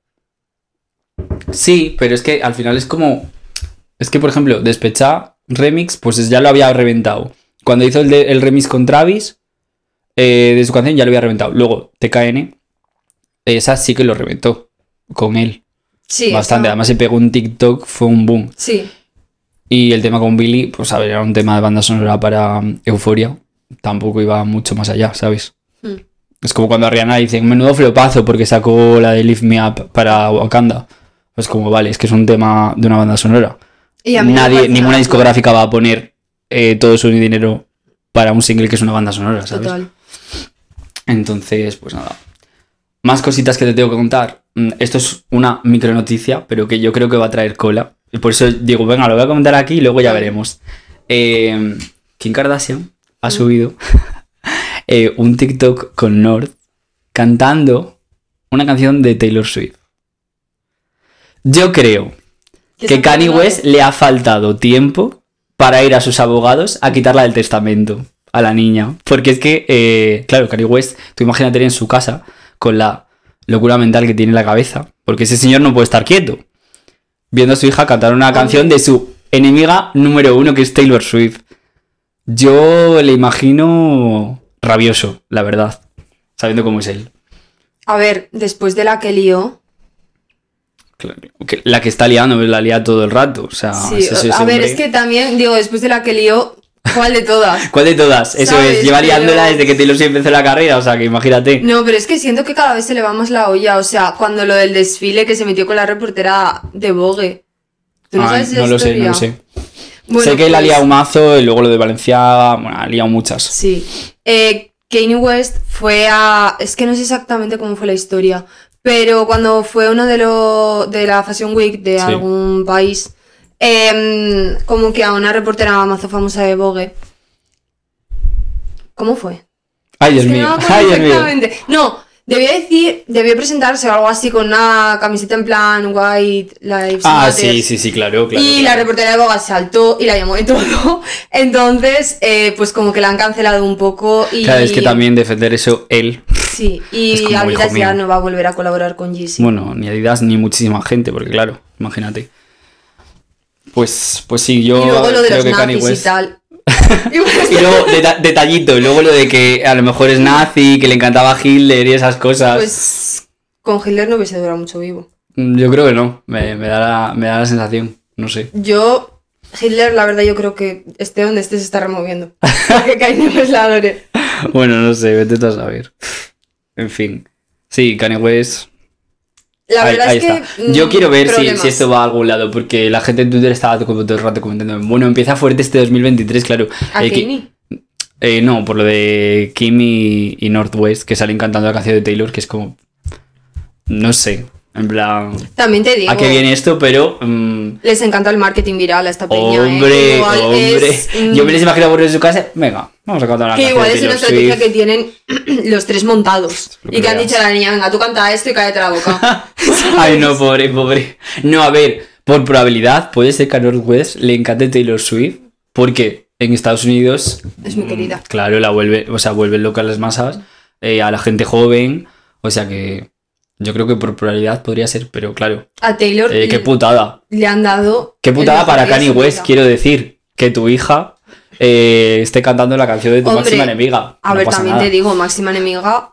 Sí, pero es que al final es como... Es que, por ejemplo, Despecha remix, pues ya lo había reventado. Cuando hizo el remix con Travis de su canción, ya lo había reventado. Luego, TKN, esa sí que lo reventó con él. Sí. Bastante. esa- Además, se pegó un TikTok, fue un boom. Sí. Y el tema con Billy, pues a ver, era un tema de banda sonora para Euforia. Tampoco iba mucho más allá, ¿sabes? Hmm. Es como cuando a Rihanna dicen, menudo flopazo porque sacó la de Lift Me Up para Wakanda. Pues como, vale, es que es un tema de una banda sonora. Y a mí me parece Ninguna una discográfica va a poner todo su dinero para un single que es una banda sonora, ¿sabes? Total. Entonces, pues nada. Más cositas que te tengo que contar. Esto es una micro noticia, pero que yo creo que va a traer cola. Y por eso digo, venga, lo voy a comentar aquí y luego ya veremos. Kim Kardashian ha subido un TikTok con North cantando una canción de Taylor Swift. Yo creo que Kanye West le ha faltado tiempo para ir a sus abogados a quitarla del testamento a la niña. Porque es que, claro, Kanye West, tú imagínate en su casa con la locura mental que tiene en la cabeza. Porque ese señor no puede estar quieto viendo a su hija cantar una canción de su enemiga número 1, que es Taylor Swift. Yo le imagino rabioso, la verdad, sabiendo cómo es él. A ver, después de la que lió. Claro, la que está liando, la lía todo el rato. O sea, Sí, ese a ver, hombre- es que también, digo, después de la que lió, ¿cuál de todas? ¿Cuál de todas? Eso ¿Sabes? es, lleva Pero- liándola desde que Taylor Swift empezó la carrera, o sea, que imagínate. No, pero es que siento que cada vez se le va más la olla. O sea, cuando lo del desfile que se metió con la reportera de Vogue. ¿Tú no Ay, sabes esa no lo sé, historia? no lo sé. Bueno, sé que la ha pues, liado un mazo y luego lo de Valenciaga, bueno, ha liado muchas. Sí. Kanye West fue a... Es que no sé exactamente cómo fue la historia, pero cuando fue uno de la Fashion Week de Sí. algún país, como que a una reportera mazo famosa de Vogue... ¿Cómo fue? Ay, Dios Es que mío. no me acuerdo Ay, Dios mío. exactamente. No, debió presentarse o algo así con una camiseta en plan White Lives Ah, Matter. sí, claro. Y la reportera de Vogue saltó y la llamó de todo. Entonces, pues como que la han cancelado un poco y... Claro, es que también defender eso él. Sí, es y como, Adidas hijo ya mío. no va a volver a colaborar con Yeezy. Bueno, ni Adidas ni muchísima gente, porque claro, imagínate. Pues sí, yo y luego lo de creo los que Kanye nazis y West... tal. Y bueno, Y luego, detallito, y luego lo de que a lo mejor es nazi, que le encantaba Hitler y esas cosas. pues con Hitler no hubiese durado mucho vivo. Yo creo que no, me da la sensación, no sé. Hitler, la verdad, yo creo que esté donde esté se está removiendo. Que Kanye West la adore. Bueno, no sé, vete tú a saber. En fin. Sí, Kanye West... La verdad ahí es que... está. Yo quiero ver problemas. si esto va a algún lado, porque la gente en Twitter estaba todo el rato comentando, bueno, empieza fuerte este 2023, claro. ¿A Kanye? No, por lo de Kim y Northwest, que salen cantando la canción de Taylor, que es como... No sé, en plan... También te digo... ¿A qué viene esto? Pero... Les encanta el marketing viral a esta peña, hombre, Igual hombre. es, Yo me les imagino por en su casa. Venga, vamos a cantar la que canción igual de es una Taylor estrategia Swift. que tienen los tres montados. Lo que Y que han veas. dicho a la niña, venga, tú canta esto y cállate la boca. Ay, no, pobre. No, a ver, por probabilidad puede ser que a Northwest le encante Taylor Swift, porque en Estados Unidos... Es muy querida. Claro, vuelve loca a las masas, a la gente joven, o sea que yo creo que por probabilidad podría ser, pero claro, A Taylor qué putada. le han dado... Qué el putada mejor para día de Kanye su West, vida. quiero decir, que tu hija esté cantando la canción de tu Hombre, máxima enemiga. A No ver, pasa también nada. te digo, máxima enemiga...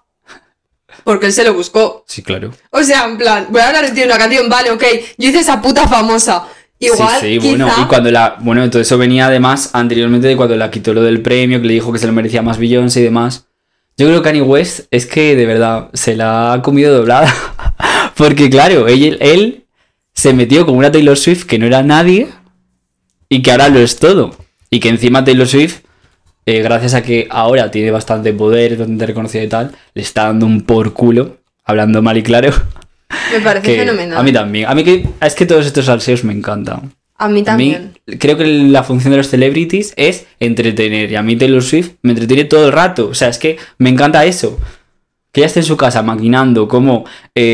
Porque él se lo buscó. Sí, claro. O sea, en plan, voy a hablar de ti de una canción, vale, ok. Yo hice esa puta famosa. Igual, sí, quizá... bueno, y cuando todo eso venía además anteriormente de cuando la quitó lo del premio, que le dijo que se lo merecía más Beyoncé y demás. Yo creo que Kanye West es que de verdad se la ha comido doblada. Porque claro, él se metió con una Taylor Swift que no era nadie y que ahora lo es todo. Y que encima Taylor Swift, gracias a que ahora tiene bastante poder, bastante reconocida y tal, le está dando un por culo, hablando mal y claro. Me parece Que fenomenal. a mí también. Es que todos estos salseos me encantan. A mí también. A mí, creo que la función de los celebrities es entretener. Y a mí Taylor Swift me entretiene todo el rato. O sea, es que me encanta eso. Que ella esté en su casa maquinando cómo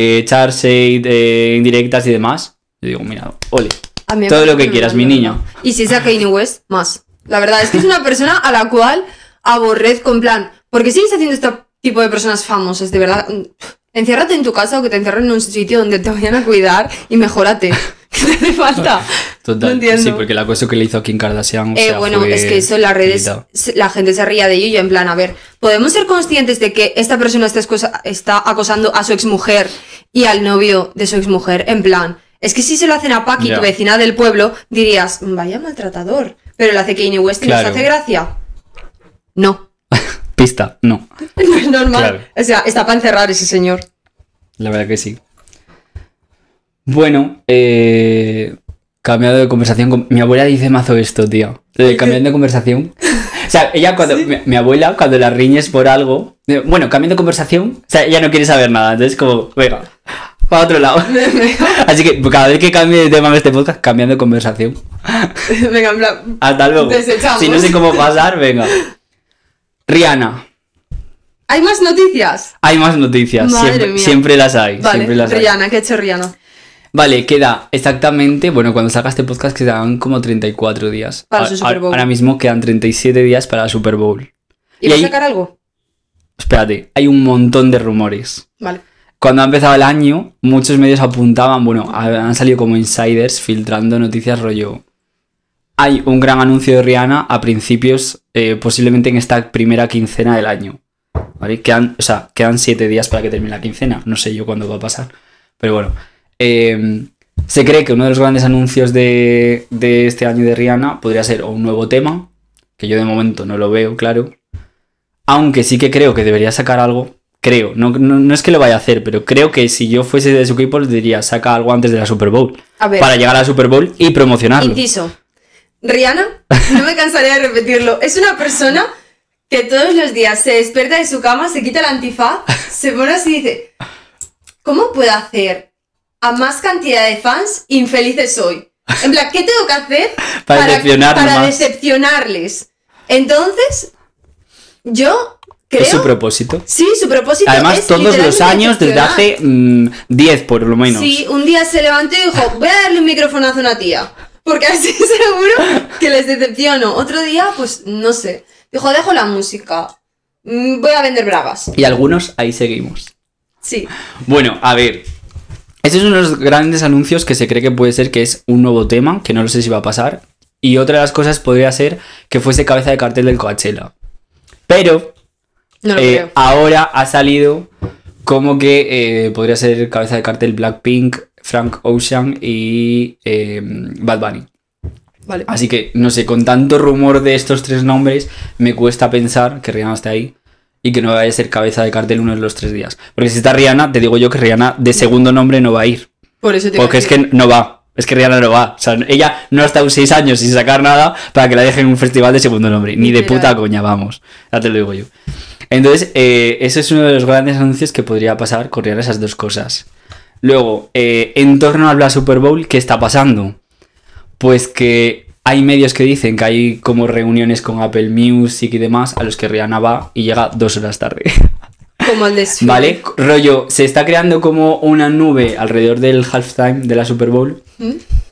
echarse indirectas y demás. Yo digo, mira, ole. A mí me Todo parece lo que quieras, mi fenomenal. niña. Y si es a Kanye West, más. La verdad es que es una persona a la cual aborrezco en plan. ¿Por qué sigues haciendo este tipo de personas famosas? De verdad. Enciérrate en tu casa o que te encierren en un sitio donde te vayan a cuidar y mejórate. ¿Qué te hace falta? Total. No entiendo. Sí, porque el acoso que le hizo a Kim Kardashian. O sea, Bueno, fue es que eso en las redes, limitado. la gente se ría de ello y yo en plan, a ver, ¿podemos ser conscientes de que esta persona está acosando a su exmujer y al novio de su exmujer? En plan, es que si se lo hacen a Paqui, Ya. tu vecina del pueblo, dirías, vaya maltratador. Pero lo hace Kanye West y Claro. nos hace gracia. No, Pista, no. no es normal. Claro. O sea, está para encerrar ese señor. La verdad que sí. Bueno, cambiado de conversación. Mi abuela dice mazo esto, tío. Cambiando de conversación. O sea, ella cuando. Mi abuela, cuando la riñes por algo. Bueno, cambiando de conversación. O sea, ella no quiere saber nada. Entonces, como, venga, para otro lado. Así que cada vez que cambie de tema en este podcast, cambiando de conversación. Venga, en plan, Hasta luego. Desechamos. Si no sé cómo pasar, venga. Rihanna. ¿hay más noticias? Hay más noticias. Madre Siempre, mía. siempre las hay. Vale, Siempre las hay. Rihanna, ¿qué ha hecho Rihanna? Vale, queda exactamente, bueno, cuando salga este podcast quedan como 34 días. Para su Super Bowl. Ahora mismo quedan 37 días para la Super Bowl. ¿Y va a ahí- sacar algo? Espérate, hay un montón de rumores. Vale. Cuando ha empezado el año, muchos medios apuntaban, bueno, han salido como insiders filtrando noticias rollo. Hay un gran anuncio de Rihanna a principios, posiblemente en esta primera quincena del año. ¿Vale? Quedan 7 días para que termine la quincena. No sé yo cuándo va a pasar. Pero bueno. Se cree que uno de los grandes anuncios de este año de Rihanna podría ser o un nuevo tema, que yo de momento no lo veo, claro. Aunque sí que creo que debería sacar algo. Creo, no es que lo vaya a hacer, pero creo que si yo fuese de su equipo, les diría, saca algo antes de la Super Bowl. A ver. Para llegar a la Super Bowl y promocionarlo. Inciso. Rihanna, no me cansaré de repetirlo, es una persona que todos los días se despierta de su cama, se quita el antifaz, se pone así y dice, ¿cómo puedo hacer a más cantidad de fans infelices hoy? En plan, ¿qué tengo que hacer Para decepcionarnos para más. decepcionarles? Entonces, yo creo... Es su propósito. Sí, su propósito Además, es todos los literalmente años, desde decepcionar. hace 10 por lo menos. Sí, un día se levantó y dijo, voy a darle un microfonazo a una tía, porque así seguro que les decepciono. Otro día, pues, no sé, dijo, dejo la música, voy a vender bragas. Y algunos ahí seguimos. Sí. Bueno, a ver. Este es uno de los grandes anuncios que se cree que puede ser que es un nuevo tema, que no lo sé si va a pasar. Y otra de las cosas podría ser que fuese cabeza de cartel del Coachella. Pero No lo creo. ahora ha salido como que podría ser cabeza de cartel Blackpink, Frank Ocean y Bad Bunny. Vale. Así que, no sé, con tanto rumor de estos tres nombres, me cuesta pensar que Rihanna esté ahí y que no vaya a ser cabeza de cartel uno de los 3 días. Porque si está Rihanna, te digo yo que Rihanna de segundo nombre no va a ir. Por eso te iba a Porque es decir. que no va. Es que Rihanna no va. O sea, ella no ha estado 6 años sin sacar nada para que la dejen en un festival de segundo nombre. Ni de Literal. puta coña, vamos. Ya te lo digo yo. Entonces, ese es uno de los grandes anuncios que podría pasar con Rihanna, esas dos cosas. Luego, en torno a la Super Bowl, ¿qué está pasando? Pues que hay medios que dicen que hay como reuniones con Apple Music y demás a los que Rihanna va y llega 2 horas tarde. Como el desfile. ¿Vale? Rollo, se está creando como una nube alrededor del halftime de la Super Bowl, ¿Mm?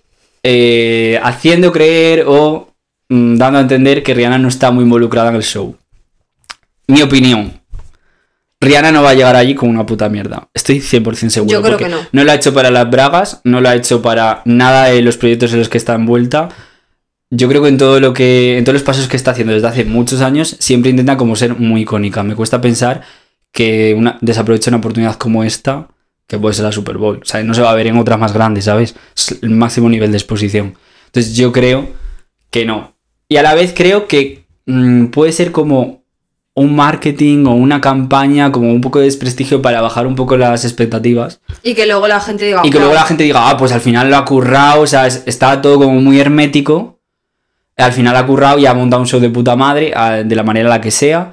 haciendo creer o dando a entender que Rihanna no está muy involucrada en el show. Mi opinión. Rihanna no va a llegar allí con una puta mierda. Estoy 100% seguro. Yo creo porque que no. No lo ha hecho para las bragas, no lo ha hecho para nada de los proyectos en los que está envuelta. Yo creo que en todos los pasos que está haciendo desde hace muchos años, siempre intenta como ser muy icónica. Me cuesta pensar que desaprovecha una oportunidad como esta, que puede ser la Super Bowl. O sea, no se va a ver en otras más grandes, ¿sabes? Es el máximo nivel de exposición. Entonces yo creo que no. Y a la vez creo que puede ser como un marketing o una campaña, como un poco de desprestigio para bajar un poco las expectativas. Y que luego la gente diga... Y que luego "Guau". la gente diga, pues al final lo ha currado, o sea, está todo como muy hermético. Al final ha currado y ha montado un show de puta madre, de la manera en la que sea.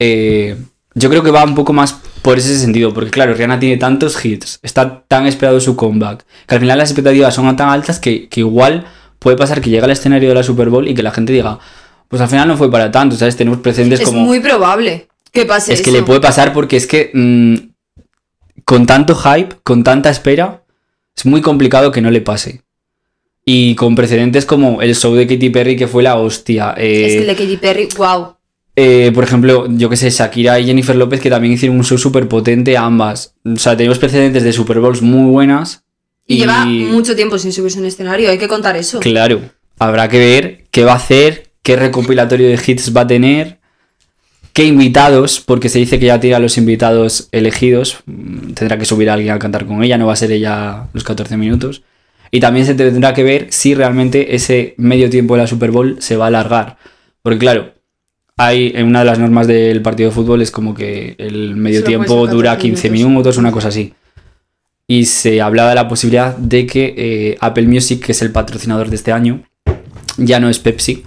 Yo creo que va un poco más por ese sentido, porque claro, Rihanna tiene tantos hits, está tan esperado su comeback, que al final las expectativas son tan altas que igual puede pasar que llegue al escenario de la Super Bowl y que la gente diga, pues al final no fue para tanto, ¿sabes? Tenemos precedentes Es como... muy probable que pase Es que eso. le puede pasar porque es que con tanto hype, con tanta espera, es muy complicado que no le pase. Y con precedentes como el show de Katy Perry, que fue la hostia. Es que el de Katy Perry, wow. Por ejemplo, yo que sé, Shakira y Jennifer López, que también hicieron un show súper potente ambas. O sea, tenemos precedentes de Super Bowls muy buenas. Y lleva mucho tiempo sin subirse a un escenario, hay que contar eso. Claro, habrá que ver qué va a hacer, qué recopilatorio de hits va a tener, qué invitados, porque se dice que ya tira los invitados elegidos. Tendrá que subir a alguien a cantar con ella, no va a ser ella los 14 minutos. Y también se tendrá que ver si realmente ese medio tiempo de la Super Bowl se va a alargar. Porque claro, hay en una de las normas del partido de fútbol es como que el medio Solo tiempo puede ser dura 14 15 minutos. minutos, una cosa así. Y se hablaba de la posibilidad de que Apple Music, que es el patrocinador de este año, ya no es Pepsi,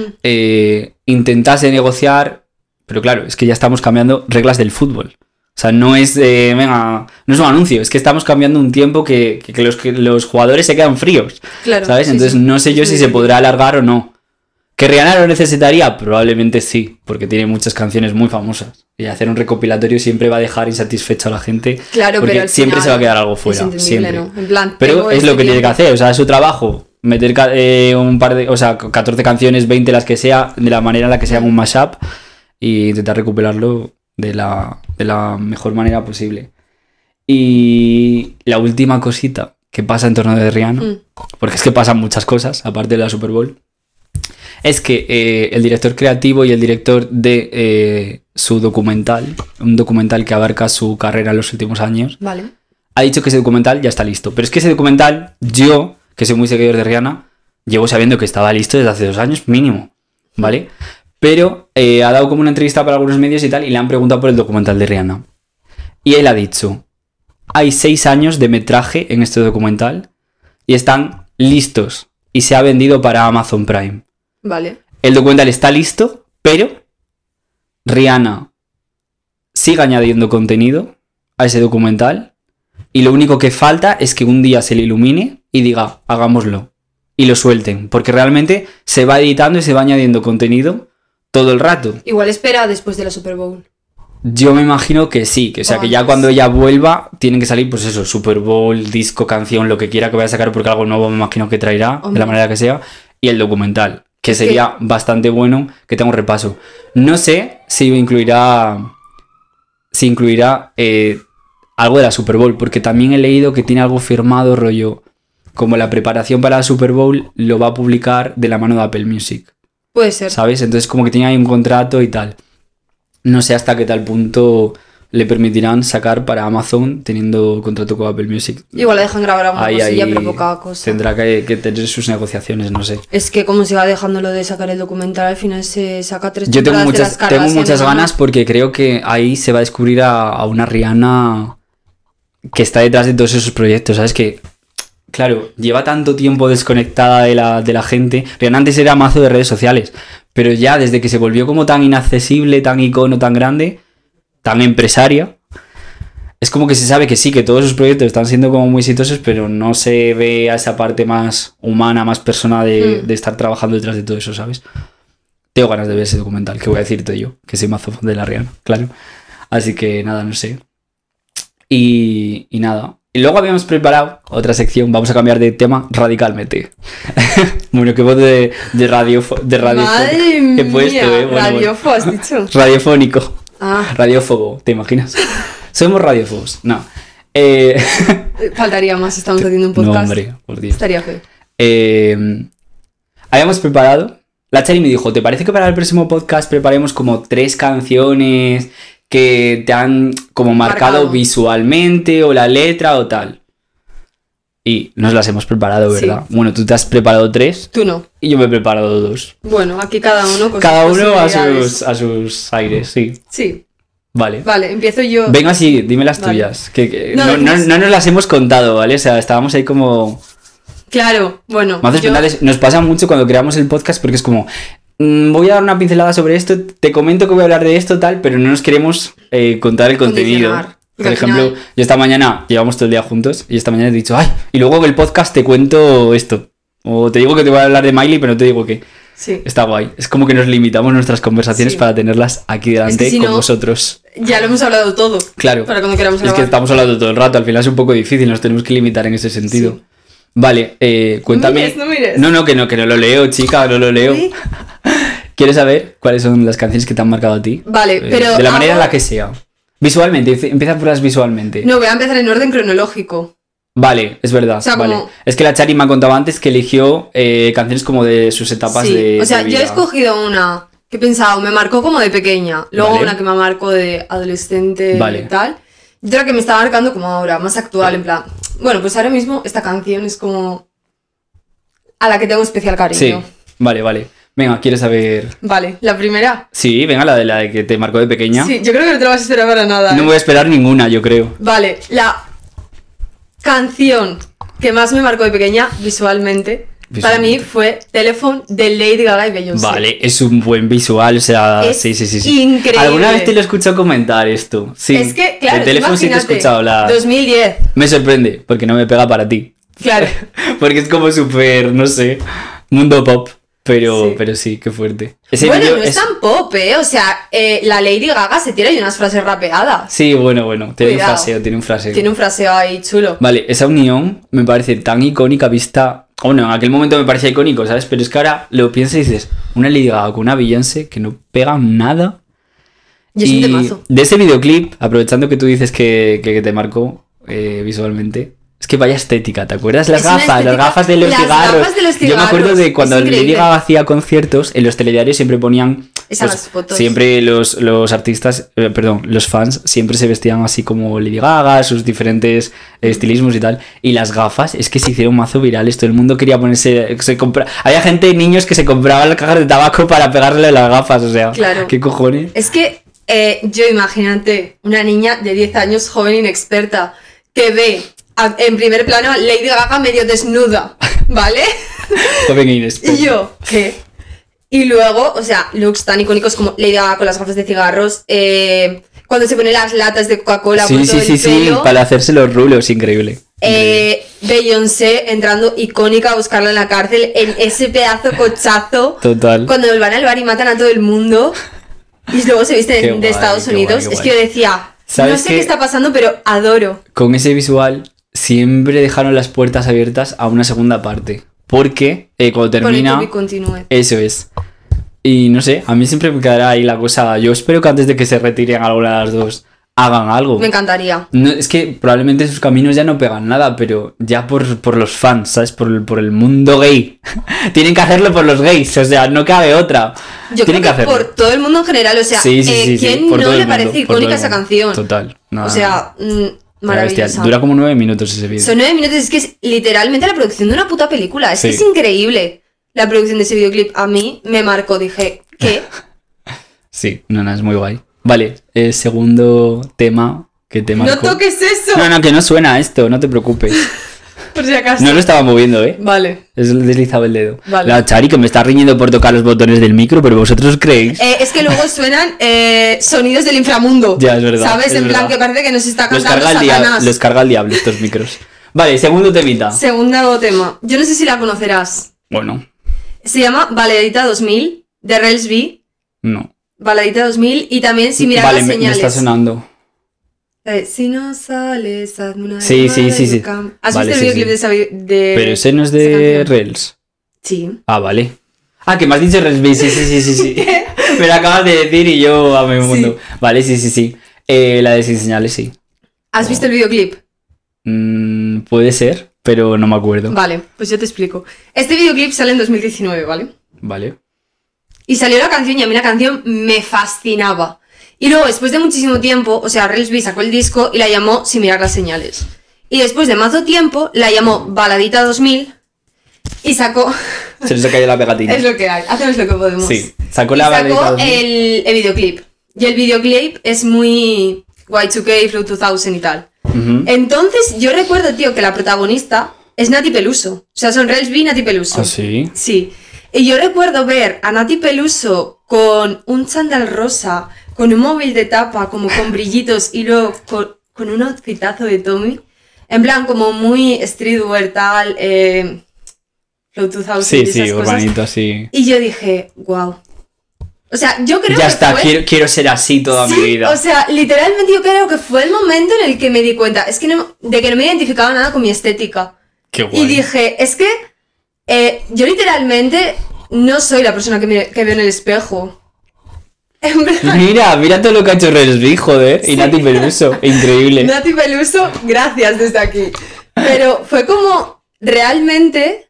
intentase negociar, pero claro, es que ya estamos cambiando reglas del fútbol. O sea, no es, venga, no es un anuncio, es que estamos cambiando un tiempo que los jugadores se quedan fríos, Claro, ¿sabes? sí, Entonces sí. no sé yo Es si muy se difícil. podrá alargar o no. ¿Que Rihanna lo necesitaría? Probablemente sí, porque tiene muchas canciones muy famosas. Y hacer un recopilatorio siempre va a dejar insatisfecha a la gente. Claro, porque pero al siempre final se va a quedar algo fuera. Es entendible, Siempre. ¿no? En plan, Pero tengo es este lo que tiene que tiempo. hacer, o sea, es su trabajo. Meter un par de, o sea, 14 canciones, 20 las que sea, de la manera en la que sea un mashup y intentar recuperarlo de la mejor manera posible. Y la última cosita que pasa en torno de Rihanna, porque es que pasan muchas cosas, aparte de la Super Bowl, es que el director creativo y el director de su documental, un documental que abarca su carrera en los últimos años, Vale. ha dicho que ese documental ya está listo. Pero es que ese documental, yo, que soy muy seguidor de Rihanna, llevo sabiendo que estaba listo desde hace 2 años mínimo, ¿vale? Pero ha dado como una entrevista para algunos medios y tal, y le han preguntado por el documental de Rihanna. Y él ha dicho, hay 6 años de metraje en este documental y están listos. Y se ha vendido para Amazon Prime. Vale. El documental está listo, pero Rihanna siga añadiendo contenido a ese documental y lo único que falta es que un día se le ilumine y diga, hagámoslo, y lo suelten, porque realmente se va editando y se va añadiendo contenido todo el rato. Igual espera después de la Super Bowl. Yo me imagino que sí, que, o sea, que ya cuando ella vuelva tienen que salir, pues eso, Super Bowl, disco, canción, lo que quiera que vaya a sacar, porque algo nuevo me imagino que traerá, de la manera que sea, y el documental, que sería bastante bueno, que tenga un repaso. No sé si incluirá algo de la Super Bowl, porque también he leído que tiene algo firmado, rollo, como la preparación para la Super Bowl lo va a publicar de la mano de Apple Music. Puede ser. ¿Sabes? Entonces como que tiene ahí un contrato y tal. No sé hasta qué tal punto le permitirán sacar para Amazon teniendo contrato con Apple Music. Igual le dejan grabar alguna Ahí cosilla, pero poca cosa. Tendrá que tener sus negociaciones, no sé. Es que como se va dejando lo de sacar el documental, al final se saca 3 Yo tengo temporadas de las muchas Kardashian, ganas porque creo que ahí se va a descubrir a una Rihanna que está detrás de todos esos proyectos, ¿sabes? Que, claro, lleva tanto tiempo desconectada de la gente. Rihanna antes era mazo de redes sociales, pero ya desde que se volvió como tan inaccesible, tan icono, tan grande, tan empresaria, es como que se sabe que sí, que todos sus proyectos están siendo como muy exitosos, pero no se ve a esa parte más humana, más persona de estar trabajando detrás de todo eso, ¿sabes? Tengo ganas de ver ese documental, que voy a decirte yo, que soy mazo fan de la Rihanna, claro. Así que nada, no sé. Y nada. Y luego habíamos preparado otra sección, vamos a cambiar de tema radicalmente. Bueno, qué voz de radio. Madre mía, he puesto, bueno, radiofo, has dicho. Radiofónico. Ah. Radiófobo, ¿te imaginas? Somos radiófobos. No. Faltaría más, estamos haciendo un podcast. No, hombre, por Dios. Estaría feo. Habíamos preparado. La Chari me dijo, ¿te parece que para el próximo podcast preparemos como 3 canciones que te han como marcado visualmente o la letra o tal? Y nos las hemos preparado, ¿verdad? Sí. Bueno, tú te has preparado 3. Tú no. Y yo me he preparado 2. Bueno, aquí cada uno con cada uno a sus aires, sí. Sí. Vale. Vale, empiezo yo. Venga, sí, dime las tuyas. Que no nos las hemos contado, ¿vale? O sea, estábamos ahí como... Claro, bueno. Nos pasa mucho cuando creamos el podcast porque es como... voy a dar una pincelada sobre esto, te comento que voy a hablar de esto, tal, pero no nos queremos contar el contenido. Por ejemplo, yo esta mañana, llevamos todo el día juntos, y esta mañana he dicho, ay, y luego en el podcast te cuento esto. O te digo que te voy a hablar de Miley, pero no te digo qué. Sí. Está guay. Es como que nos limitamos nuestras conversaciones para tenerlas aquí delante con vosotros. Ya lo hemos hablado todo. Claro. Para cuando queramos grabar. Es que estamos hablando todo el rato, al final es un poco difícil, nos tenemos que limitar en ese sentido. Sí. Vale, cuéntame. No mires. No, que no lo leo, chica, no lo leo. ¿Sí? ¿Quieres saber cuáles son las canciones que te han marcado a ti? Vale, pero... De la manera en la que sea. Visualmente, empieza por las visualmente. No, voy a empezar en orden cronológico. Vale, es verdad. O sea, vale. Como... Es que la Chari me ha contado antes que eligió canciones como de sus etapas de o sea, de vida. Yo he escogido una que he pensado, me marcó como de pequeña. Luego una que me marcó de adolescente y tal. Y otra que me está marcando como ahora, más actual, en plan... Bueno, pues ahora mismo esta canción es como... a la que tengo especial cariño. Sí, vale. Venga, ¿quieres saber...? Vale, ¿la primera? Sí, venga, la de que te marcó de pequeña. Sí, yo creo que no te la vas a esperar para nada. No voy a esperar ninguna, yo creo. Vale, la canción que más me marcó de pequeña, visualmente, para mí fue Telephone de Lady Gaga y Beyoncé. Vale, es un buen visual, o sea... Es sí. increíble. ¿Alguna vez te lo he escuchado comentar esto? Sí. Es que, claro, el Telephone sí te he escuchado. 2010. Me sorprende, porque no me pega para ti. Claro. Porque es como súper, no sé, mundo pop. Pero sí, qué fuerte. Bueno, no es tan pop, O sea, la Lady Gaga se tira y unas frases rapeadas. Sí, bueno, tiene un fraseo. Tiene un fraseo ahí chulo. Vale, esa unión me parece tan icónica vista... Bueno, en aquel momento me parecía icónico, ¿sabes? Pero es que ahora lo piensas y dices, una Lady Gaga con una Beyoncé que no pega nada. Y es un temazo. De ese videoclip, aprovechando que tú dices que te marcó visualmente... Es que vaya estética, ¿te acuerdas? Las gafas de los cigarros. Yo me acuerdo de cuando Lady Gaga hacía conciertos, en los telediarios siempre ponían... Esas fotos. Siempre los artistas, los fans, siempre se vestían así como Lady Gaga, sus diferentes estilismos y tal. Y las gafas, es que se hicieron mazo virales, todo el mundo quería ponerse... Había gente, niños, que se compraban las cajas de tabaco para pegarle las gafas, o sea, claro. ¿Qué cojones? Es que yo imagínate, una niña de 10 años, joven, inexperta, que ve... en primer plano Lady Gaga medio desnuda, ¿vale? Joven e inexperta. Y yo, ¿qué? Y luego, o sea, looks tan icónicos como Lady Gaga con las gafas de cigarros, cuando se pone las latas de Coca-Cola por todo el pelo. Para hacerse los rulos, increíble. Beyoncé entrando icónica a buscarla en la cárcel en ese pedazo cochazo. Total. Cuando van al bar y matan a todo el mundo y luego se visten Qué de guay, Estados qué Unidos. guay, Es que yo decía, ¿Sabes no sé qué? qué está pasando, pero adoro. Con ese visual siempre dejaron las puertas abiertas a una segunda parte. Porque cuando termina... Por el continúe. Eso es. Y no sé, a mí siempre me quedará ahí la cosa. Yo espero que antes de que se retiren alguna de las dos hagan algo. Me encantaría. No, es que probablemente sus caminos ya no pegan nada, pero ya por los fans, ¿sabes? Por el mundo gay. Tienen que hacerlo por los gays, o sea, no cabe otra. Yo Tienen creo que hacerlo. por todo el mundo en general, o sea, ¿quién por no todo el le parece mundo, por todo icónica el esa mundo. canción? Total. No, O sea, la bestia. maravillosa. Dura como 9 minutos ese vídeo. Son 9 minutos, es que es literalmente la producción de una puta película. Es que Sí. es increíble la producción de ese videoclip. A mí me marcó, dije, ¿qué? Sí, no, es muy guay. Vale, el segundo tema que te marcó. ¡No toques eso! No, que no suena esto, no te preocupes. Por si acaso. No lo estaba moviendo, ¿eh? Vale. Es deslizaba el dedo. Vale. La Chari que me está riñendo por tocar los botones del micro, pero vosotros creéis. Es que luego suenan sonidos del inframundo. Ya, es verdad, ¿Sabes? es En plan verdad. que parece que nos está Los cantando carga, Satanás. los carga el diablo estos micros. Vale, segundo temita. Segundo tema. Yo no sé si la conocerás. Bueno, Se llama Baladita 2000 de Rels B. no. Baladita 2000 y también Si mirar Vale, las me señales. está sonando. Si no sales, hazme una Sí, sí, llamada sí, y sí. ¿Has Vale, visto el sí, videoclip de Pero ese no es esa de canción? Reels. Sí. Ah, vale. Ah, que me has dicho Reels. Sí. Me lo acabas de decir y yo a mi mundo. Vale, sí. La de Sin Señales, sí. ¿Has visto el videoclip? Puede ser, pero no me acuerdo. Vale, pues yo te explico. Este videoclip sale en 2019, ¿vale? Vale. Y salió la canción y a mí la canción me fascinaba. Y luego, después de muchísimo tiempo, o sea, Rels B sacó el disco y la llamó Sin mirar las señales. Y después de mazo tiempo, la llamó Baladita 2000 y sacó... Se nos ha caído la pegatina. Es lo que hay, hacemos lo que podemos. Sí, sacó Y la sacó baleta. el videoclip. Y el videoclip es muy Y2K, Flow 2000 y tal. Ujú. Entonces, yo recuerdo, tío, que la protagonista es Nati Peluso. O sea, son Rels B y Nati Peluso. ¿Ah, sí? Sí. Y yo recuerdo ver a Nati Peluso con un chándal rosa, con un móvil de tapa, como con brillitos, y luego con un outfitazo de Tommy. En plan, como muy streetwear, tal, Flow 2000 Sí, y esas cosas. urbanito, sí. Y yo dije, wow. O sea, yo creo Ya que está, fue... quiero ser así toda Sí, mi vida. o sea, literalmente yo creo que fue el momento en el que me di cuenta, es que de que no me identificaba nada con mi estética. Qué guay. Y dije, es que yo literalmente no soy la persona que veo en el espejo. En plan, Mira todo lo que ha hecho Resby, joder. Y Nati Peluso, increíble. Nati Peluso, gracias desde aquí. Pero fue como realmente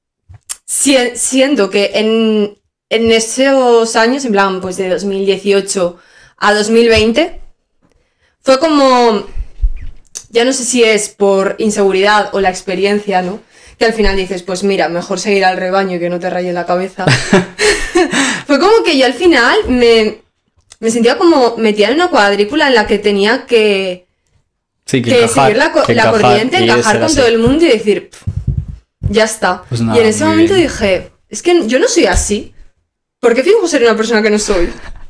siento que en esos años, en plan, pues de 2018 a 2020, fue como, ya no sé si es por inseguridad o la experiencia, ¿no? Que al final dices, pues mira, mejor seguir al rebaño y que no te raye la cabeza. Fue como que yo al final me sentía como metida en una cuadrícula en la que tenía que Sí, que encajar, seguir la encajar, corriente, y encajar ser con así. todo el mundo y decir, "Pff, ya está". Pues nada, y en ese muy momento bien. dije, es que yo no soy así. ¿Por qué finjo ser una persona que no soy?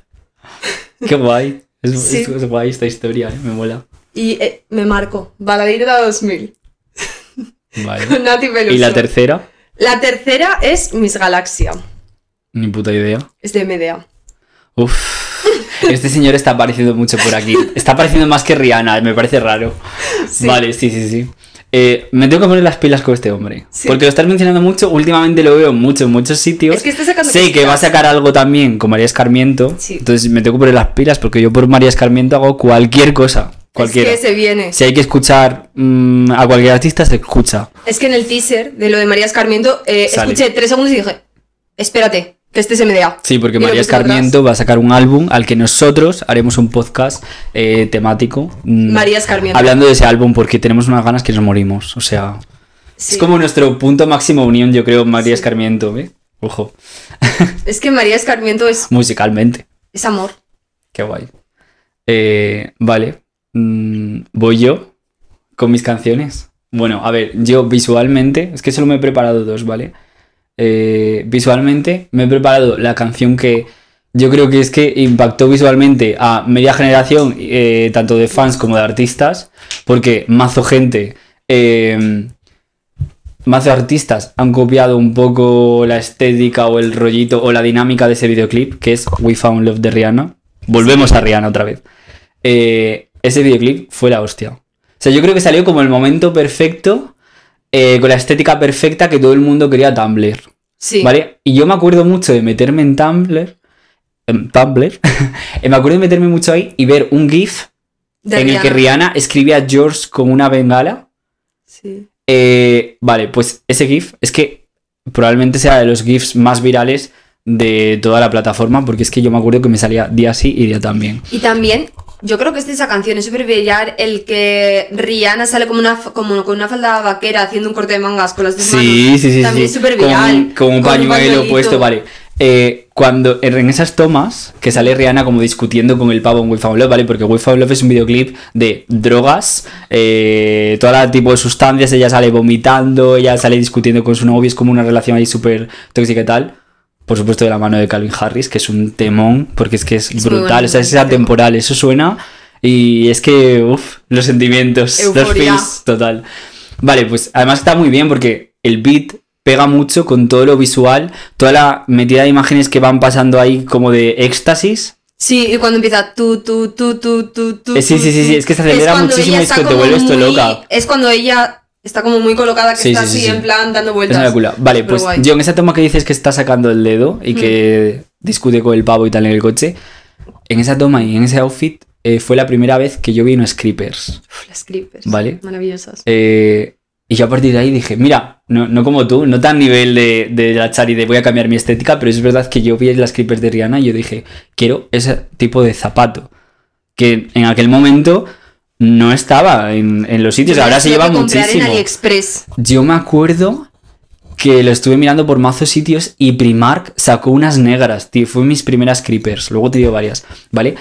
Qué guay. Sí. Es guay esta historia, me mola. Y me marco. Baladita 2000. Vale. Con Nati Peluso. ¿Y la tercera? La tercera es Miss Galaxia. Ni puta idea. Es de MDA. Uf. Este señor está apareciendo mucho por aquí. Está apareciendo más que Rihanna, me parece raro. Sí. Vale, sí. Me tengo que poner las pilas con este hombre. Sí. Porque lo estás mencionando mucho. Últimamente lo veo mucho en muchos sitios. Es que está sacando Sé que cositas. va a sacar algo también con María Escarmiento. Sí. Entonces me tengo que poner las pilas porque yo por María Escarmiento hago cualquier cosa. Cualquiera. Es que se viene. Si hay que escuchar a cualquier artista, se escucha. Es que en el teaser de lo de María Escarmiento Sale. escuché 3 segundos y dije, espérate, que este es MDA. Sí, porque Y lo María puse para Escarmiento va a sacar un álbum al que nosotros haremos un podcast temático. María Escarmiento. Hablando de ese álbum porque tenemos unas ganas que nos morimos. O sea, Sí. es como nuestro punto máximo de unión, yo creo, María Sí. Escarmiento. ¿Eh? Ojo, Es que María Escarmiento es musicalmente. amor. Qué guay. Vale, voy yo con mis canciones. Bueno, a ver, yo visualmente, es que solo me he preparado dos, ¿vale? visualmente, me he preparado la canción que yo creo que es que impactó visualmente a media generación, tanto de fans como de artistas, porque mazo artistas han copiado un poco la estética o el rollito o la dinámica de ese videoclip, que es We Found Love de Rihanna. Volvemos a Rihanna otra vez. Ese videoclip fue la hostia. O sea, yo creo que salió como el momento perfecto, con la estética perfecta que todo el mundo quería Tumblr. Sí. ¿Vale? Y yo me acuerdo mucho de meterme en Tumblr. Me acuerdo de meterme mucho ahí y ver un GIF De en el que Rihanna escribe a George con una bengala. Sí. Vale, pues ese GIF es que probablemente sea de los GIFs más virales de toda la plataforma, porque es que yo me acuerdo que me salía día sí y día también. Y también, yo creo que esa canción es súper viral, el que Rihanna sale como con una falda vaquera haciendo un corte de mangas con las dos manos. Sí. También es súper viral. Con un pañuelo pañuelito puesto, vale. Cuando en esas tomas que sale Rihanna como discutiendo con el pavo en We Found Love, ¿vale? Porque We Found Love es un videoclip de drogas, todo tipo de sustancias, ella sale vomitando, ella sale discutiendo con su novio, es como una relación ahí súper tóxica y tal. Por supuesto de la mano de Calvin Harris, que es un temón, porque es que es brutal, bueno, o sea, es atemporal, eso suena y es que, uff, los sentimientos, Euforia. los feels, total. Vale, pues además está muy bien porque el beat pega mucho con todo lo visual, toda la metida de imágenes que van pasando ahí como de éxtasis. Sí, y cuando empieza tú. Sí, es que se acelera cuando muchísimo ella y es está que te como vuelves todo muy- loca. Es cuando ella está como muy colocada, que Sí, está sí, sí, así sí. en plan dando Es vueltas. una locura. Vale, pues Superguay. yo en esa toma que dices que está sacando el dedo y que discute con el pavo y tal en el coche, en esa toma y en ese outfit fue la primera vez que yo vi unos Creepers. Uf, las clippers. Vale. Maravillosas. Y yo a partir de ahí dije, mira, no como tú, no tan nivel de la Chari de voy a cambiar mi estética, pero es verdad que yo vi las Creepers de Rihanna y yo dije, quiero ese tipo de zapato. Que en aquel momento no estaba en los sitios, ahora se lleva comprar en muchísimo. AliExpress. Yo me acuerdo que lo estuve mirando por mazos sitios y Primark sacó unas negras, tío. Fue mis primeras Creepers. Luego te dio varias, ¿vale?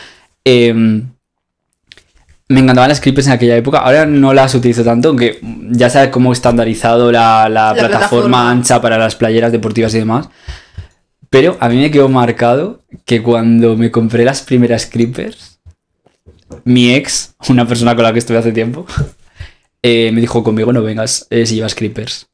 Me encantaban las Creepers en aquella época. Ahora no las utilizo tanto, aunque ya sabes cómo he estandarizado la plataforma ancha para las playeras deportivas y demás. Pero a mí me quedó marcado que cuando me compré las primeras Creepers, mi ex, una persona con la que estuve hace tiempo, me dijo, conmigo no vengas si llevas Creepers.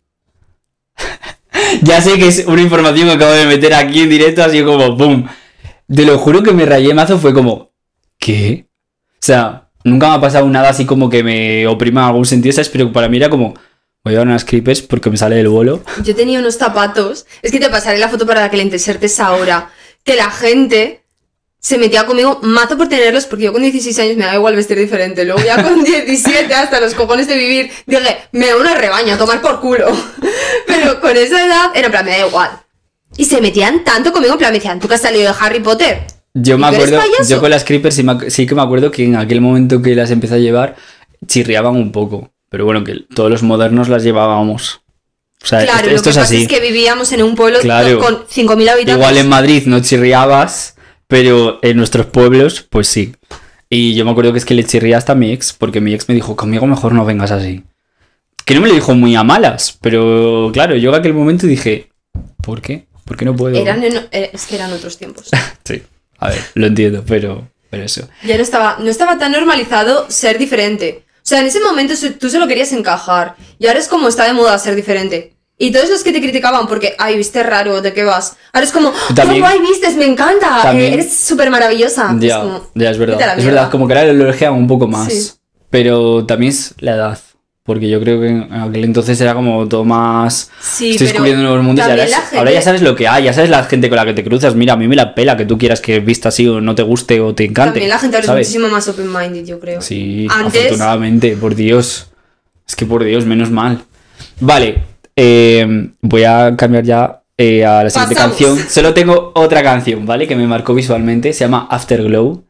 Ya sé que es una información que acabo de meter aquí en directo, así como ¡pum! Te lo juro que me rayé mazo, fue como ¿qué? O sea, nunca me ha pasado nada así como que me oprima en algún sentido, ¿sabes? Pero para mí era como, voy a llevar unas Creepers porque me sale del bolo. Yo tenía unos zapatos. Es que te pasaré la foto para que la insertes ahora. Que la gente se metía conmigo mazo por tenerlos, porque yo con 16 años me daba igual vestir diferente. Luego ya con 17, hasta los cojones de vivir, dije, me da una rebaña, a tomar por culo. Pero con esa edad, era en plan, me da igual. Y se metían tanto conmigo, en plan, me decían, ¿tú que has salido de Harry Potter? Yo me ¿Y tú eres acuerdo, payaso? yo con las Creepers sí que me acuerdo que en aquel momento que las empecé a llevar, chirriaban un poco. Pero bueno, que todos los modernos las llevábamos. O sea, Claro, esto lo es que pasa así. es que vivíamos en un pueblo Claro. con 5.000 habitantes. Igual en Madrid no chirriabas, pero en nuestros pueblos, pues sí. Y yo me acuerdo que es que le chirría hasta a mi ex, porque mi ex me dijo, conmigo mejor no vengas así. Que no me lo dijo muy a malas, pero claro, yo en aquel momento dije, ¿por qué? ¿Por qué no puedo? Es que eran otros tiempos. Sí, a ver, lo entiendo, pero eso. Ya no estaba tan normalizado ser diferente. O sea, en ese momento tú solo querías encajar. Y ahora es como está de moda ser diferente. Y todos los que te criticaban porque, ay, viste raro, ¿de qué vas? Ahora es como, También- ¡oh, guay, vistes! ¡Me encanta! También- Eres súper maravillosa. Ya, Es como, ya es vete a la verdad. Es mierda. verdad, como que ahora lo elogian un poco más. Sí. Pero también es la edad. Porque yo creo que en aquel entonces era como todo más... Sí, Estoy pero descubriendo nuevos mundos y ahora, también la gente- ahora ya sabes lo que hay, ya sabes la gente con la que te cruzas. Mira, a mí me la pela que tú quieras que vista así o no te guste o te encante. También la gente ahora ¿sabes? es muchísimo más open-minded, yo creo. Sí, Antes- afortunadamente, por Dios. Es que por Dios, menos mal. Vale, voy a cambiar ya a la siguiente Pasamos. canción. Solo tengo otra canción, ¿vale? Que me marcó visualmente. Se llama Afterglow.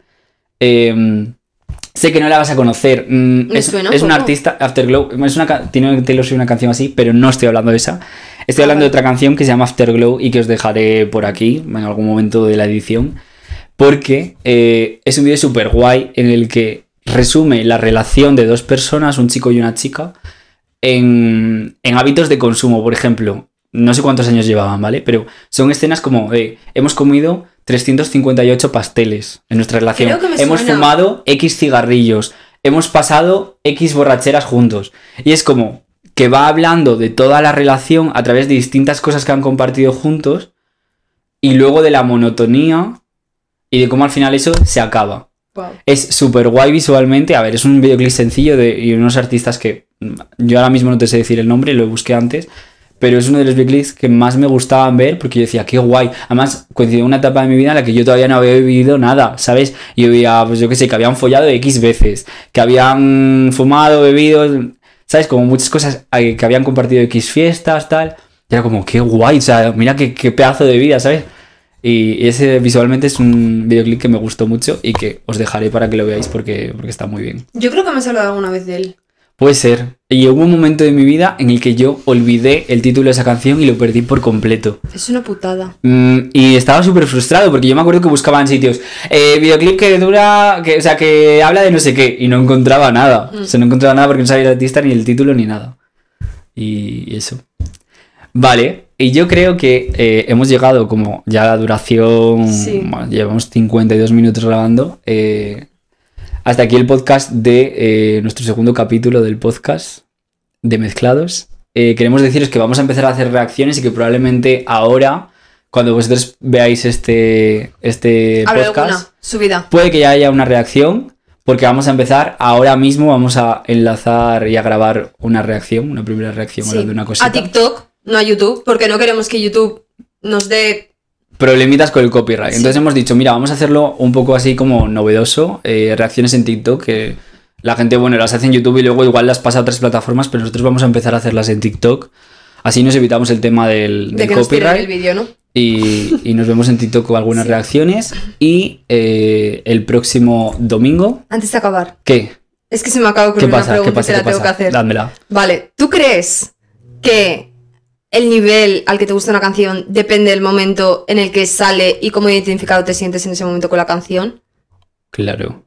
Sé que no la vas a conocer. Me suena un es una poco. artista, Afterglow. Tiene Taylor Swift una canción así, pero no estoy hablando de esa. Estoy hablando de otra canción que se llama Afterglow y que os dejaré por aquí en algún momento de la edición. Porque es un vídeo súper guay en el que resume la relación de dos personas, un chico y una chica, en hábitos de consumo. Por ejemplo, no sé cuántos años llevaban, ¿vale? Pero son escenas como de, hemos comido 358 pasteles en nuestra relación, Creo que me hemos suena. fumado X cigarrillos, hemos pasado X borracheras juntos. Y es como que va hablando de toda la relación a través de distintas cosas que han compartido juntos y luego de la monotonía y de cómo al final eso se acaba. Wow. Es súper guay visualmente. A ver, es un videoclip sencillo y unos artistas que yo ahora mismo no te sé decir el nombre, lo busqué antes, pero es uno de los videoclips que más me gustaban ver porque yo decía, qué guay. Además, coincidió una etapa de mi vida en la que yo todavía no había vivido nada, ¿sabes? Yo veía, pues yo qué sé, que habían follado X veces, que habían fumado, bebido, ¿sabes? Como muchas cosas que habían compartido X fiestas, tal. Y era como, qué guay, o sea, mira qué pedazo de vida, ¿sabes? Y ese visualmente es un videoclip que me gustó mucho y que os dejaré para que lo veáis porque está muy bien. Yo creo que me has hablado alguna vez de él. Puede ser. Y hubo un momento de mi vida en el que yo olvidé el título de esa canción y lo perdí por completo. Es una putada. Y estaba súper frustrado porque yo me acuerdo que buscaba en sitios videoclip que dura, o sea, que habla de no sé qué y no encontraba nada. O sea, no encontraba nada porque no sabía el artista ni el título ni nada. Y eso. Vale, y yo creo que hemos llegado como ya a la duración, Sí. bueno, llevamos 52 minutos grabando. Hasta aquí el podcast de nuestro segundo capítulo del podcast de Mezclados. Queremos deciros que vamos a empezar a hacer reacciones y que probablemente ahora, cuando vosotros veáis este Habrá podcast, alguna subida. puede que ya haya una reacción, porque vamos a empezar ahora mismo, vamos a enlazar y a grabar una reacción, una primera reacción Sí. ahora de una cosita. A TikTok, no a YouTube, porque no queremos que YouTube nos dé... Problemitas con el copyright. Sí. Entonces hemos dicho, mira, vamos a hacerlo un poco así como novedoso, reacciones en TikTok, que la gente, bueno, las hace en YouTube y luego igual las pasa a otras plataformas, pero nosotros vamos a empezar a hacerlas en TikTok. Así nos evitamos el tema del de que nos tiren el copyright vídeo, ¿no? y nos vemos en TikTok con algunas reacciones. Y el próximo domingo, Antes de acabar. ¿qué? Es que se me acaba de ¿Qué ocurrir una pasa? pregunta ¿Qué pasa? y te la ¿Qué tengo que pasa? hacer. Dámela. Vale, ¿tú crees que el nivel al que te gusta una canción depende del momento en el que sale y cómo identificado te sientes en ese momento con la canción? Claro.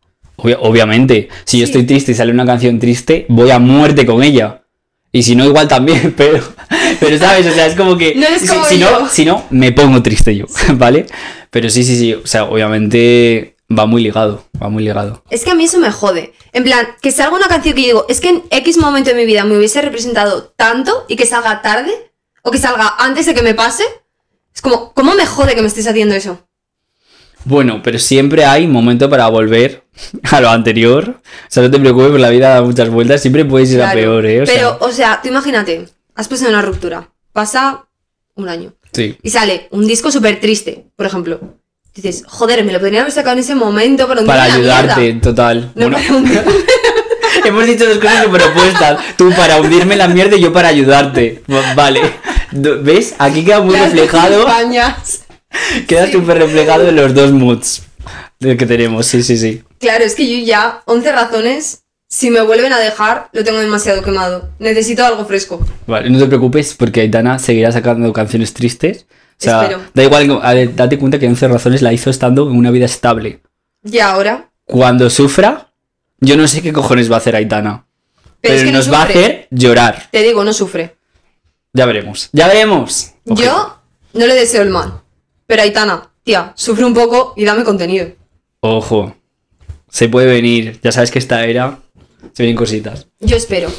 Obviamente, si yo Sí. estoy triste y sale una canción triste, voy a muerte con ella. Y si no, igual también, pero ¿sabes? O sea, es como que... No eres como si yo. si no, me pongo triste yo, ¿vale? Pero sí, o sea, obviamente va muy ligado, Es que a mí eso me jode. En plan, que salga una canción que yo digo, es que en X momento de mi vida me hubiese representado tanto y que salga tarde o que salga antes de que me pase. Es como, ¿cómo me jode que me estés haciendo eso? Bueno, pero siempre hay momento para volver a lo anterior. O sea, no te preocupes, porque la vida da muchas vueltas, siempre puedes ir a Claro. peor, ¿eh? O Pero, sea, o sea, tú imagínate, has pasado una ruptura, pasa un año sí. y sale un disco súper triste, por ejemplo. Dices, joder, me lo podrían haber sacado en ese momento para hundirme Para en la ayudarte, mierda. total. No Bueno, para hundirme. hemos dicho dos cosas súper opuestas. Tú para hundirme en la mierda y yo para ayudarte. Vale. ¿Ves? Aquí queda muy Las reflejado. Españas. Queda Sí. súper reflejado en los dos moods que tenemos. Sí. Claro, es que yo ya, 11 razones, si me vuelven a dejar, lo tengo demasiado quemado. Necesito algo fresco. Vale, no te preocupes porque Aitana seguirá sacando canciones tristes. O sea, Espero. da igual, a ver, date cuenta que 11 razones la hizo estando en una vida estable. Y ahora, Cuando sufra, yo no sé qué cojones va a hacer Aitana. pero es Pero que no nos va a sufre. hacer llorar. Te digo, no sufre. Ya veremos. ¡Ya veremos! Ojo. Yo no le deseo el mal. Pero Aitana, tía, sufre un poco y dame contenido. Ojo. Se puede venir. Ya sabes que esta era... Se vienen cositas. Yo espero.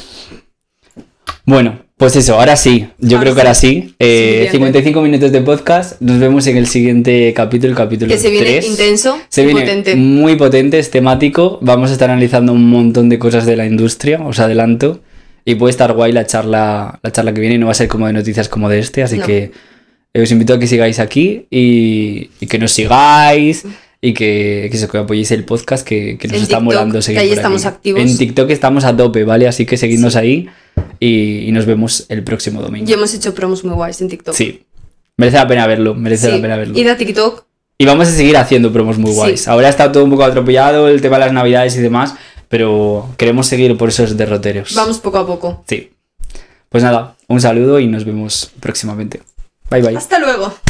Bueno, pues eso, ahora sí. Yo Ahora creo que ahora sí. Suficiente. 55 minutos de podcast. Nos vemos en el siguiente capítulo, el capítulo Que se viene 3. intenso Se y viene potente. muy potente, es temático. Vamos a estar analizando un montón de cosas de la industria, os adelanto. Y puede estar guay la charla que viene. No va a ser como de noticias como de este, así No. que os invito a que sigáis aquí y que nos sigáis. Y que apoyéis el podcast que nos En está TikTok, molando seguir que ahí por estamos aquí. activos. En TikTok estamos a tope, ¿vale? Así que seguidnos ahí y nos vemos el próximo domingo. Y hemos hecho promos muy guays en TikTok. Sí, merece la pena verlo, merece Sí. la pena verlo. Id a TikTok. Y vamos a seguir haciendo promos muy Sí. guays. Ahora está todo un poco atropellado, el tema de las navidades y demás, pero queremos seguir por esos derroteros. Vamos poco a poco. Sí. Pues nada, un saludo y nos vemos próximamente. Bye bye. Hasta luego.